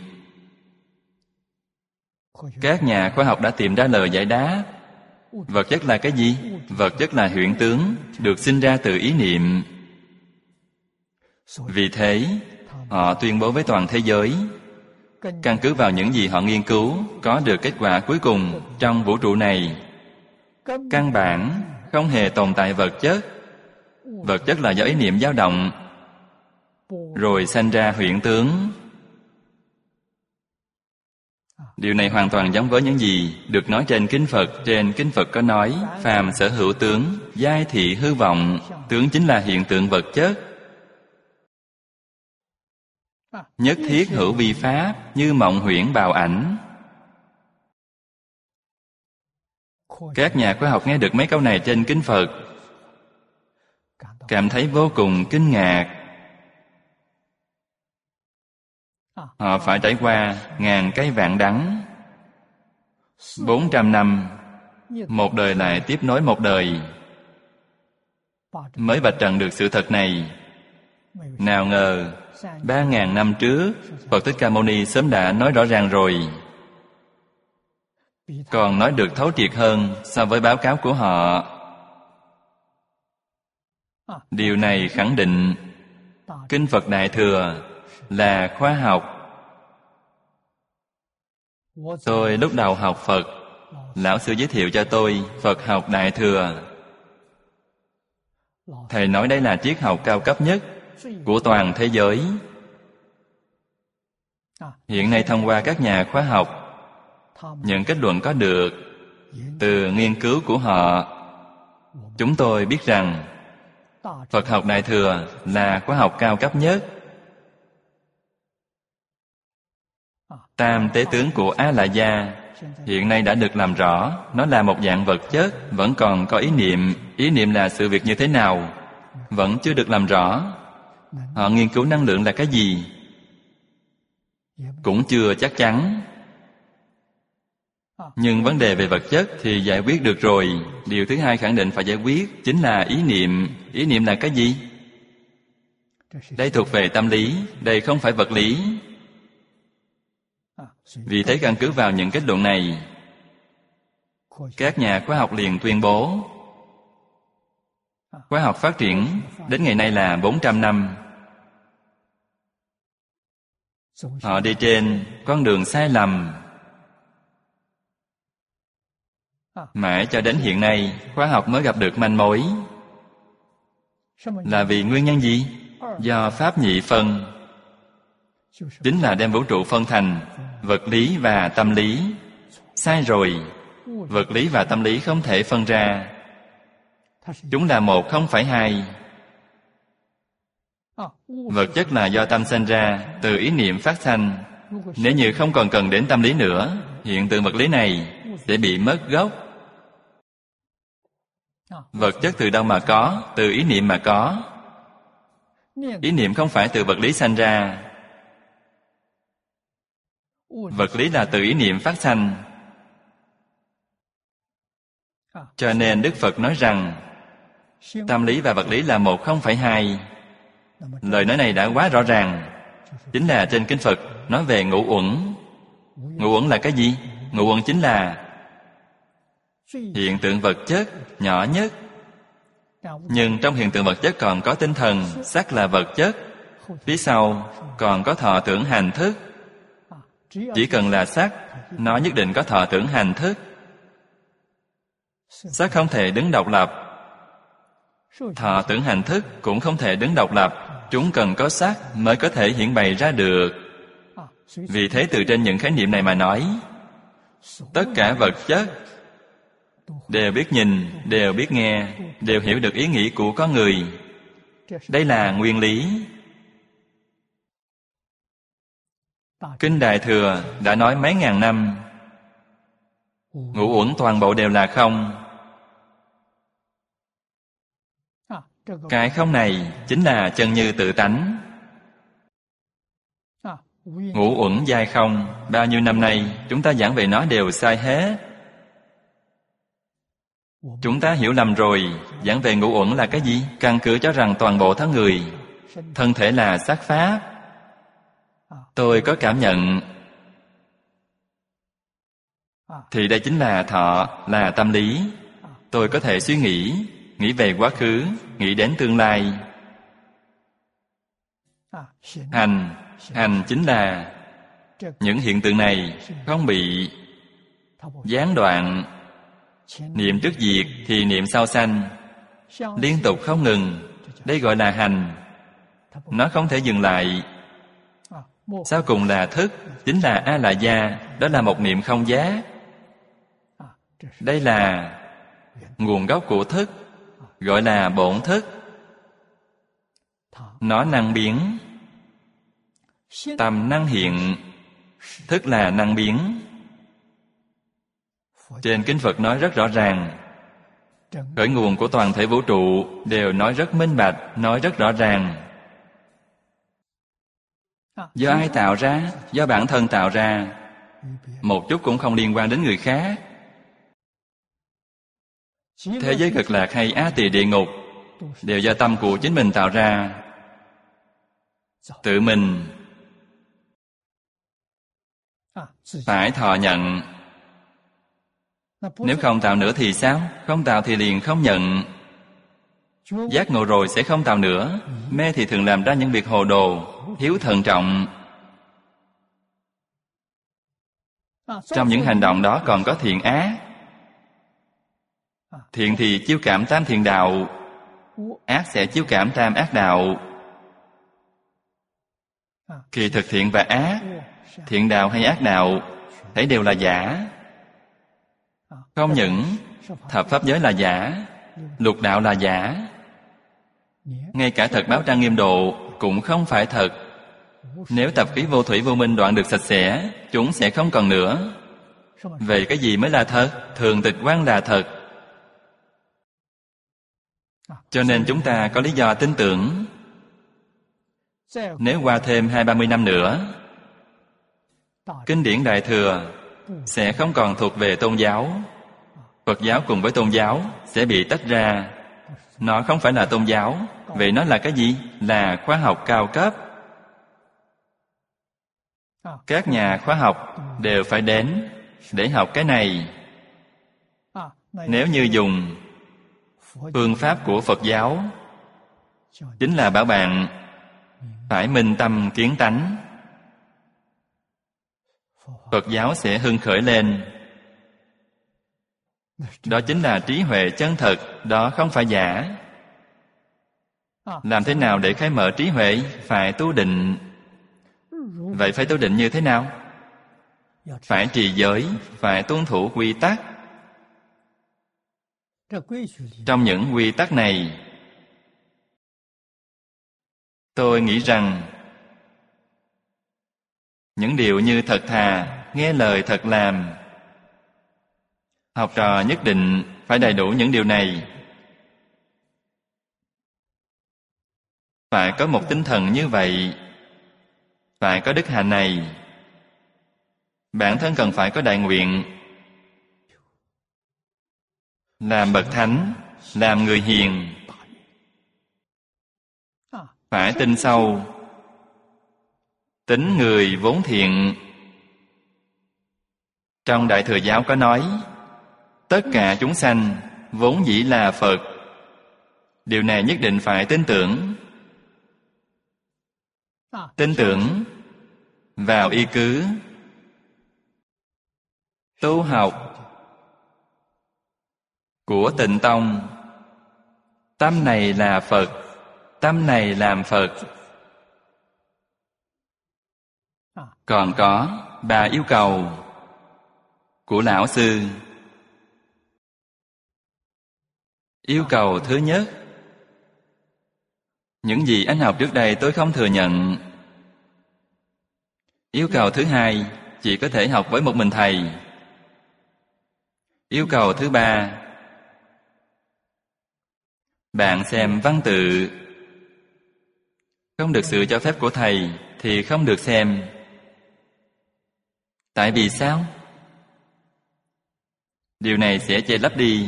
Các nhà khoa học đã tìm ra lời giải đáp. Vật chất là cái gì? Vật chất là huyễn tướng, được sinh ra từ ý niệm. Vì thế, họ tuyên bố với toàn thế giới, căn cứ vào những gì họ nghiên cứu, có được kết quả cuối cùng trong vũ trụ này. Căn bản không hề tồn tại vật chất. Vật chất là do ý niệm dao động, rồi sanh ra huyễn tướng. Điều này hoàn toàn giống với những gì được nói trên Kinh Phật. Trên Kinh Phật có nói, phàm sở hữu tướng, giai thị hư vọng. Tướng chính là hiện tượng vật chất. Nhất thiết hữu vi pháp, như mộng huyễn bào ảnh. Các nhà khoa học nghe được mấy câu này trên Kinh Phật, cảm thấy vô cùng kinh ngạc. Họ phải trải qua ngàn cây vạn đắng, bốn trăm năm, một đời lại tiếp nối một đời, mới vạch trần được sự thật này. Nào ngờ ba ngàn năm trước, Phật Thích Ca Mâu Ni sớm đã nói rõ ràng rồi, còn nói được thấu triệt hơn so với báo cáo của họ. Điều này khẳng định Kinh Phật Đại Thừa là khoa học. Tôi lúc đầu học Phật, lão sư giới thiệu cho tôi Phật học Đại Thừa. Thầy nói đây là triết học cao cấp nhất của toàn thế giới. Hiện nay thông qua các nhà khoa học, những kết luận có được từ nghiên cứu của họ, chúng tôi biết rằng Phật học Đại Thừa là khoa học cao cấp nhất. Tam tế tướng của A-la-gia hiện nay đã được làm rõ. Nó là một dạng vật chất, vẫn còn có ý niệm. Ý niệm là sự việc như thế nào vẫn chưa được làm rõ. Họ nghiên cứu năng lượng là cái gì cũng chưa chắc chắn. Nhưng vấn đề về vật chất thì giải quyết được rồi. Điều thứ hai khẳng định phải giải quyết chính là ý niệm. Ý niệm là cái gì? Đây thuộc về tâm lý, đây không phải vật lý. Vì thế căn cứ vào những kết luận này, các nhà khoa học liền tuyên bố khoa học phát triển đến ngày nay là bốn trăm năm. Họ đi trên con đường sai lầm. Mãi cho đến hiện nay, khoa học mới gặp được manh mối. Là vì nguyên nhân gì? Do pháp nhị phân. Chính là đem vũ trụ phân thành vật lý và tâm lý. Sai rồi. Vật lý và tâm lý không thể phân ra. Chúng là một, không phải hai. Vật chất là do tâm sanh ra, từ ý niệm phát sanh. Nếu như không còn cần đến tâm lý nữa, hiện tượng vật lý này sẽ bị mất gốc. Vật chất từ đâu mà có? Từ ý niệm mà có. Ý niệm không phải từ vật lý sanh ra. Vật lý là từ ý niệm phát sanh. Cho nên Đức Phật nói rằng tâm lý và vật lý là một, không phải hai. Lời nói này đã quá rõ ràng. Chính là trên kinh Phật nói về ngũ uẩn. Ngũ uẩn là cái gì? Ngũ uẩn chính là hiện tượng vật chất nhỏ nhất. Nhưng trong hiện tượng vật chất còn có tinh thần, sắc là vật chất. Phía sau còn có thọ tưởng hành thức. Chỉ cần là sắc, nó nhất định có thọ tưởng hành thức. Sắc không thể đứng độc lập. Thọ tưởng hành thức cũng không thể đứng độc lập. Chúng cần có sắc mới có thể hiển bày ra được. Vì thế từ trên những khái niệm này mà nói, tất cả vật chất đều biết nhìn, đều biết nghe, đều hiểu được ý nghĩ của con người. Đây là nguyên lý. Kinh Đại Thừa đã nói mấy ngàn năm, ngũ uẩn toàn bộ đều là không. Cái không này chính là chân như tự tánh. Ngũ uẩn giai không, bao nhiêu năm nay chúng ta giảng về nó đều sai hết. Chúng ta hiểu lầm rồi. Giảng về ngũ uẩn là cái gì? Căn cứ cho rằng toàn bộ thân người, thân thể là sắc pháp. Tôi có cảm nhận, thì đây chính là thọ, là tâm lý. Tôi có thể suy nghĩ, nghĩ về quá khứ, nghĩ đến tương lai. Hành, hành chính là những hiện tượng này không bị gián đoạn. Niệm trước diệt thì niệm sau sanh, liên tục không ngừng. Đây gọi là hành. Nó không thể dừng lại. Sau cùng là thức, chính là A La Gia. Đó là một niệm không giác. Đây là nguồn gốc của thức, gọi là bổn thức. Nó năng biến, tâm năng hiện, thức là năng biến. Trên kinh Phật nói rất rõ ràng, khởi nguồn của toàn thể vũ trụ đều nói rất minh bạch, nói rất rõ ràng. Do ai tạo ra? Do bản thân tạo ra. Một chút cũng không liên quan đến người khác. Thế giới cực lạc hay Á Tỳ địa ngục đều do tâm của chính mình tạo ra. Tự mình phải thọ nhận. Nếu không tạo nữa thì sao? Không tạo thì liền không nhận. Giác ngộ rồi sẽ không tạo nữa. Mê thì thường làm ra những việc hồ đồ, thiếu thận trọng. Trong những hành động đó còn có thiện ác. Thiện thì chiếu cảm tam thiện đạo, ác sẽ chiếu cảm tam ác đạo. Kỳ thực thiện và ác, thiện đạo hay ác đạo, thấy đều là giả. Không những thập pháp giới là giả, lục đạo là giả, ngay cả thật báo trang nghiêm độ cũng không phải thật. Nếu tập khí vô thủy vô minh đoạn được sạch sẽ, chúng sẽ không còn nữa. Vậy cái gì mới là thật? Thường tịch quán là thật. Cho nên chúng ta có lý do tin tưởng. Nếu qua thêm hai ba mươi năm nữa, kinh điển Đại Thừa sẽ không còn thuộc về tôn giáo. Phật giáo cùng với tôn giáo sẽ bị tách ra. Nó không phải là tôn giáo. Vậy nó là cái gì? Là khoa học cao cấp. Các nhà khoa học đều phải đến để học cái này. Nếu như dùng phương pháp của Phật giáo, chính là bảo bạn phải minh tâm kiến tánh. Phật giáo sẽ hưng khởi lên. Đó chính là trí huệ chân thực, đó không phải giả. Làm thế nào để khai mở trí huệ? Phải tu định. Vậy phải tu định như thế nào? Phải trì giới, phải tuân thủ quy tắc. Trong những quy tắc này, tôi nghĩ rằng những điều như thật thà, nghe lời thật làm, học trò nhất định phải đầy đủ những điều này. Phải có một tinh thần như vậy, phải có đức hạnh này. Bản thân cần phải có đại nguyện, làm bậc thánh, làm người hiền. Phải tin sâu, tính người vốn thiện. Trong Đại Thừa Giáo có nói, tất cả chúng sanh vốn dĩ là Phật. Điều này nhất định phải tin tưởng. Tin tưởng vào y cứ tu học của Tịnh Tông. Tâm này là Phật, tâm này làm Phật. Còn có ba yêu cầu của Lão Sư. Yêu cầu thứ nhất, những gì anh học trước đây tôi không thừa nhận. Yêu cầu thứ hai, chỉ có thể học với một mình thầy. Yêu cầu thứ ba, bạn xem văn tự, không được sự cho phép của thầy thì không được xem. Tại vì sao? Điều này sẽ che lấp đi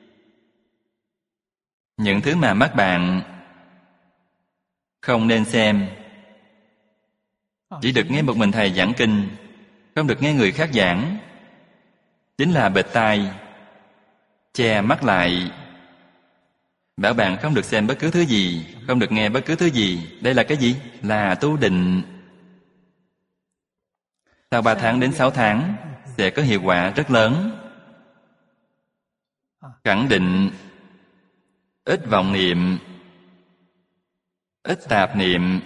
những thứ mà mắt bạn không nên xem. Chỉ được nghe một mình thầy giảng kinh, không được nghe người khác giảng. Chính là bịt tai, che mắt lại, bảo bạn không được xem bất cứ thứ gì, không được nghe bất cứ thứ gì. Đây là cái gì? Là tu định. Sau ba tháng đến sáu tháng sẽ có hiệu quả rất lớn. Khẳng định ít vọng niệm, ít tạp niệm.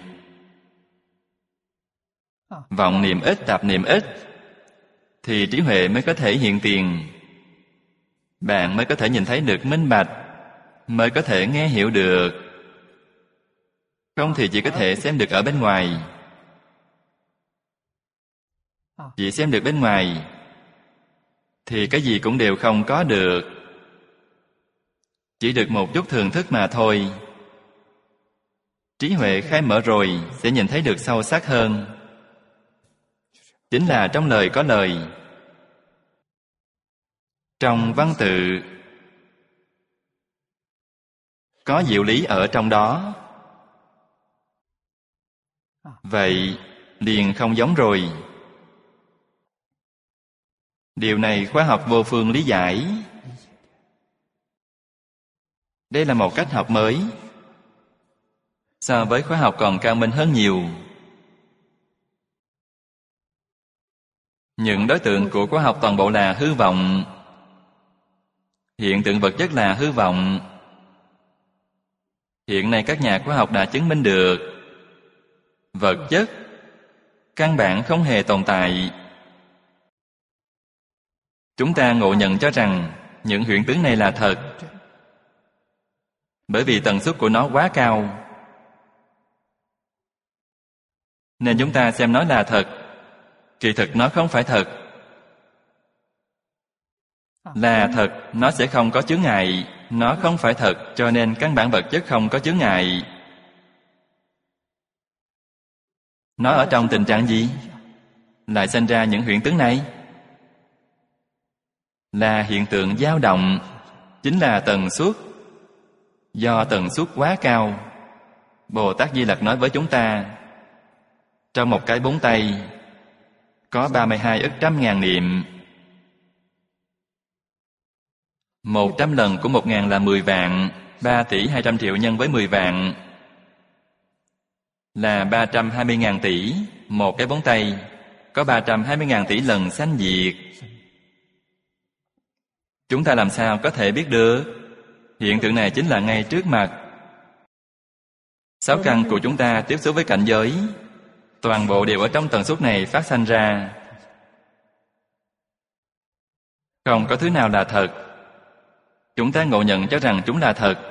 Vọng niệm ít, tạp niệm ít, thì trí huệ mới có thể hiện tiền. Bạn mới có thể nhìn thấy được minh bạch, mới có thể nghe hiểu được. Không thì chỉ có thể xem được ở bên ngoài. Chỉ xem được bên ngoài thì cái gì cũng đều không có được. Chỉ được một chút thưởng thức mà thôi. Trí huệ khai mở rồi sẽ nhìn thấy được sâu sắc hơn. Chính là trong lời có lời, trong văn tự có diệu lý ở trong đó. Vậy liền không giống rồi. Điều này khoa học vô phương lý giải. Đây là một cách học mới, so với khoa học còn cao minh hơn nhiều. Những đối tượng của khoa học toàn bộ là hư vọng. Hiện tượng vật chất là hư vọng. Hiện nay các nhà khoa học đã chứng minh được vật chất căn bản không hề tồn tại. Chúng ta ngộ nhận cho rằng những hiện tướng này là thật, bởi vì tần suất của nó quá cao, nên chúng ta xem nó là thật. Kỳ thực nó không phải thật. Là thật, nó sẽ không có chướng ngại. Nó không phải thật, cho nên căn bản vật chất không có chướng ngại. Nó ở trong tình trạng gì lại sinh ra những hiện tướng này? là hiện tượng dao động, chính là tần suất. Do tần suất quá cao, Bồ Tát Di Lặc nói với chúng ta, trong một cái búng tay có ba mươi hai ức trăm ngàn niệm. Một trăm lần của một ngàn là mười vạn, ba tỷ hai trăm triệu nhân với mười vạn là ba trăm hai mươi ngàn tỷ. Một cái búng tay có ba trăm hai mươi ngàn tỷ lần sanh diệt. Chúng ta làm sao có thể biết được? Hiện tượng này chính là ngay trước mặt. Sáu căn của chúng ta tiếp xúc với cảnh giới, toàn bộ đều ở trong tần suất này phát sanh ra. Không có thứ nào là thật. Chúng ta ngộ nhận cho rằng chúng là thật.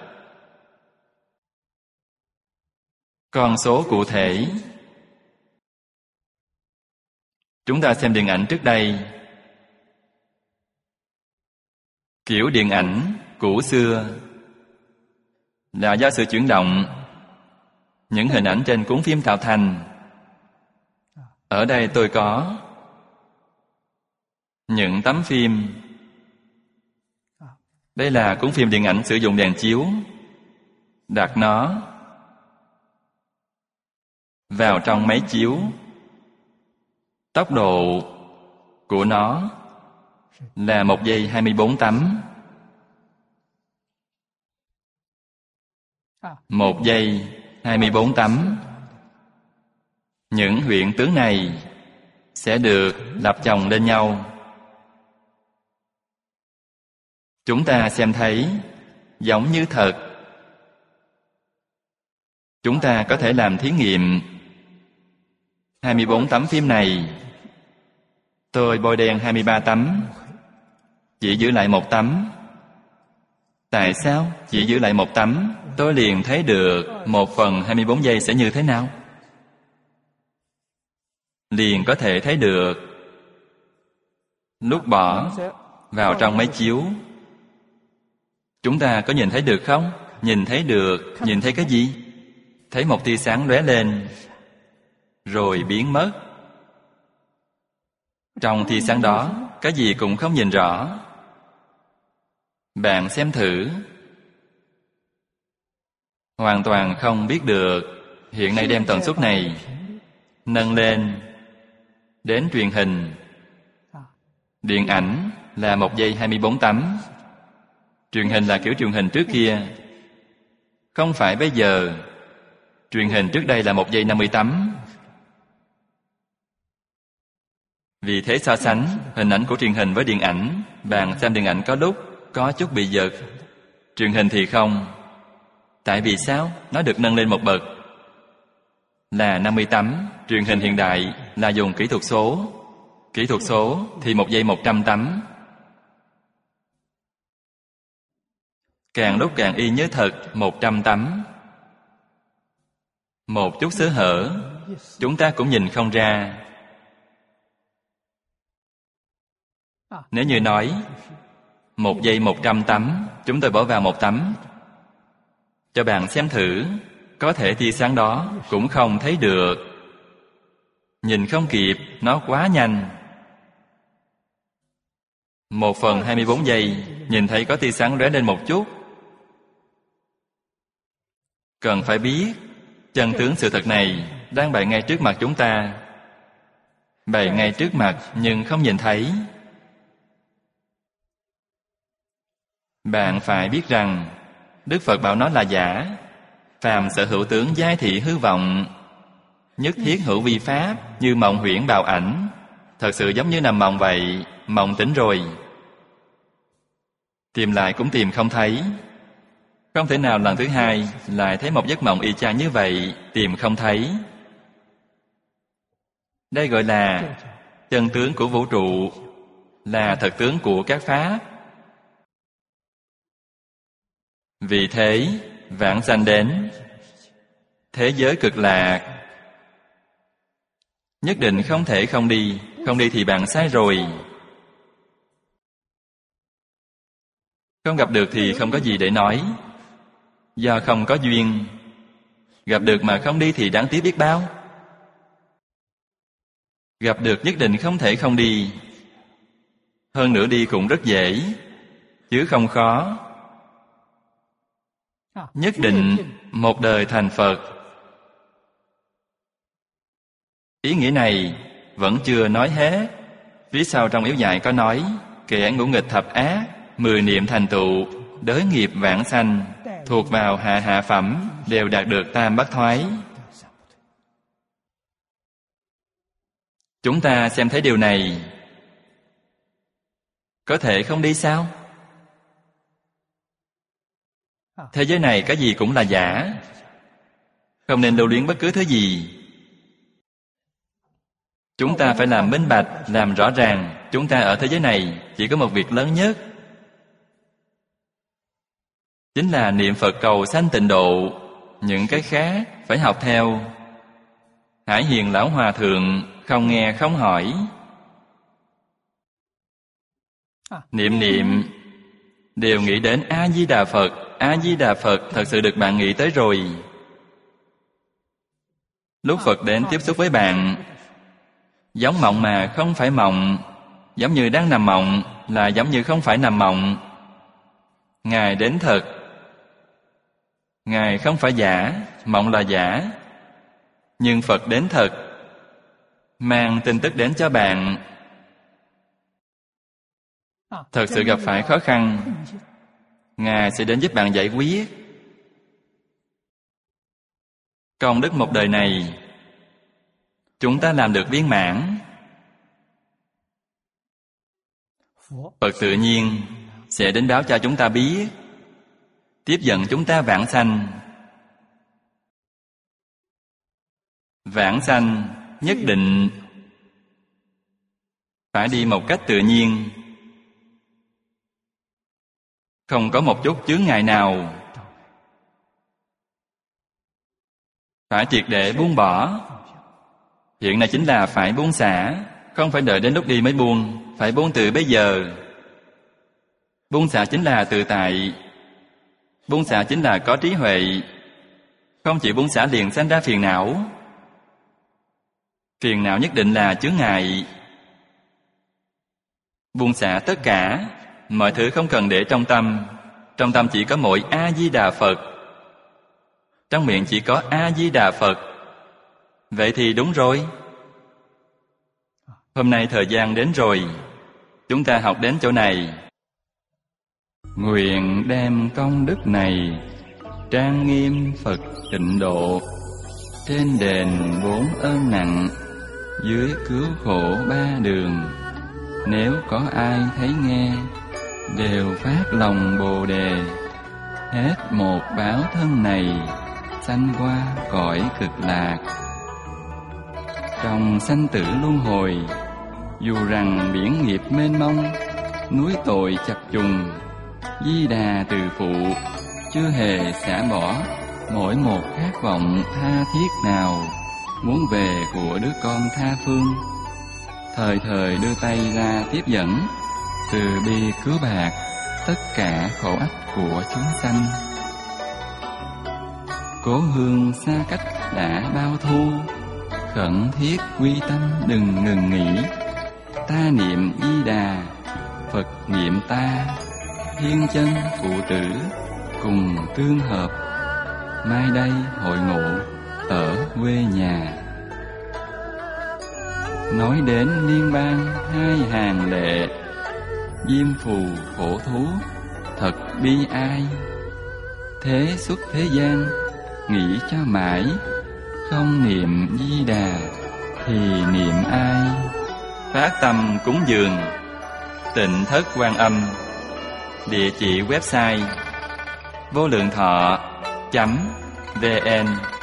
Con số cụ thể, chúng ta xem điện ảnh trước đây. Kiểu điện ảnh cũ xưa là do sự chuyển động những hình ảnh trên cuốn phim tạo thành. Ở đây tôi có những tấm phim. Đây là cuốn phim điện ảnh sử dụng đèn chiếu. Đặt nó vào trong máy chiếu. Tốc độ của nó là một giây hai mươi bốn tấm. Một giây hai mươi bốn tấm. Những hiện tướng này sẽ được lập chồng lên nhau. Chúng ta xem thấy giống như thật. Chúng ta có thể làm thí nghiệm. hai mươi bốn tấm phim này, tôi bôi đen hai mươi ba tấm, chỉ giữ lại một tấm. Tại sao chỉ giữ lại một tấm? Tôi liền thấy được một phần hai mươi bốn giây sẽ như thế nào. Liền có thể thấy được. Lúc bỏ vào trong máy chiếu, chúng ta có nhìn thấy được không? Nhìn thấy được. Nhìn thấy cái gì? Thấy một tia sáng lóe lên rồi biến mất. Trong tia sáng đó, cái gì cũng không nhìn rõ. Bạn xem thử. Hoàn toàn không biết được. Hiện nay đem tần suất này nâng lên đến truyền hình. Điện ảnh là một giây hai mươi bốn tấm. Truyền hình là kiểu truyền hình trước kia. Không phải bây giờ. Truyền hình trước đây là một giây năm mươi tấm. Vì thế so sánh hình ảnh của truyền hình với điện ảnh. Bạn xem điện ảnh có lúc có chút bị giật. Truyền hình thì không. Tại vì sao? Nó được nâng lên một bậc là năm mươi tấm. Truyền hình hiện đại là dùng kỹ thuật số. Kỹ thuật số thì một giây một trăm tấm. Càng lúc càng y như thật, một trăm tấm. Một chút sơ hở chúng ta cũng nhìn không ra. Nếu như nói một giây một trăm tấm, chúng tôi bỏ vào một tấm. Cho bạn xem thử. Có thể tia sáng đó cũng không thấy được. Nhìn không kịp, nó quá nhanh. Một phần hai mươi bốn giây, nhìn thấy có tia sáng lóe lên một chút. Cần phải biết chân tướng sự thật này đang bày ngay trước mặt chúng ta. Bày ngay trước mặt nhưng không nhìn thấy. Bạn phải biết rằng Đức Phật bảo nó là giả. Phàm sở hữu tướng giai thị hư vọng, nhất thiết hữu vi pháp, như mộng huyễn bào ảnh. Thật sự giống như nằm mộng vậy. Mộng tỉnh rồi, tìm lại cũng tìm không thấy. Không thể nào lần thứ hai lại thấy một giấc mộng y chang như vậy. Tìm không thấy. Đây gọi là chân tướng của vũ trụ, là thật tướng của các pháp. Vì thế vãng sanh đến thế giới cực lạc, nhất định không thể không đi. Không đi thì bạn sai rồi. Không gặp được thì không có gì để nói. Do không có duyên. Gặp được mà không đi thì đáng tiếc biết bao. Gặp được nhất định không thể không đi. Hơn nữa đi cũng rất dễ, chứ không khó. Nhất định một đời thành Phật. Ý nghĩa này vẫn chưa nói hết. Phía sau trong yếu dạy có nói: kẻ ngũ nghịch thập ác, mười niệm thành tựu, đới nghiệp vãng sanh, thuộc vào hạ hạ phẩm, đều đạt được tam bát thoái. Chúng ta xem thấy điều này, có thể không đi sao? Thế giới này cái gì cũng là giả, không nên lưu luyến bất cứ thứ gì. Chúng ta phải làm minh bạch, làm rõ ràng. Chúng ta ở thế giới này chỉ có một việc lớn nhất, chính là niệm Phật cầu sanh tịnh độ. Những cái khác phải học theo. Hải Hiền Lão Hòa Thượng không nghe không hỏi, niệm niệm đều nghĩ đến A-di-đà Phật. A-di-đà Phật thật sự được bạn nghĩ tới rồi. Lúc Phật đến tiếp xúc với bạn, giống mộng mà không phải mộng, giống như đang nằm mộng là giống như không phải nằm mộng. Ngài đến thật, Ngài không phải giả, mộng là giả. Nhưng Phật đến thật, mang tin tức đến cho bạn. Thật sự gặp phải khó khăn, Ngài sẽ đến giúp bạn giải quyết. Công đức một đời này chúng ta làm được viên mãn, Phật tự nhiên sẽ đến báo cho chúng ta biết, tiếp dẫn chúng ta vãng sanh. Vãng sanh nhất định phải đi một cách tự nhiên, không có một chút chướng ngại nào. Phải triệt để buông bỏ. Hiện nay chính là phải buông xả, không phải đợi đến lúc đi mới buông, phải buông từ bây giờ. Buông xả chính là tự tại, buông xả chính là có trí huệ. Không chỉ buông xả liền sanh ra phiền não. Phiền não nhất định là chướng ngại. Buông xả tất cả, mọi thứ không cần để trong tâm. Trong tâm chỉ có mỗi A-di-đà Phật, trong miệng chỉ có A-di-đà Phật. Vậy thì đúng rồi. Hôm nay thời gian đến rồi, chúng ta học đến chỗ này. Nguyện đem công đức này trang nghiêm Phật tịnh độ, trên đền bốn ơn nặng, dưới cứu khổ ba đường. Nếu có ai thấy nghe, đều phát lòng Bồ Đề, hết một báo thân này, sanh qua cõi cực lạc. Trong sanh tử luân hồi, dù rằng biển nghiệp mênh mông, núi tội chập trùng, Di Đà từ phụ chưa hề xả bỏ mỗi một khát vọng tha thiết nào, muốn về của đứa con tha phương. Thời thời đưa tay ra tiếp dẫn, từ bi cứu bạc tất cả khổ ách của chúng sanh. Cố hương xa cách đã bao thu, khẩn thiết quy tâm đừng ngừng nghỉ. Ta niệm Di Đà, Phật niệm ta, thiên chân phụ tử cùng tương hợp. Mai đây hội ngộ ở quê nhà. Nói đến liên bang hai hàng lệ, diêm phù khổ thú thật bi ai. Thế xuất thế gian nghĩ cho mãi, không niệm Di Đà thì niệm ai. Phát tâm cúng dường Tịnh Thất Quan Âm. Địa chỉ website vô lượng thọ chấm vn.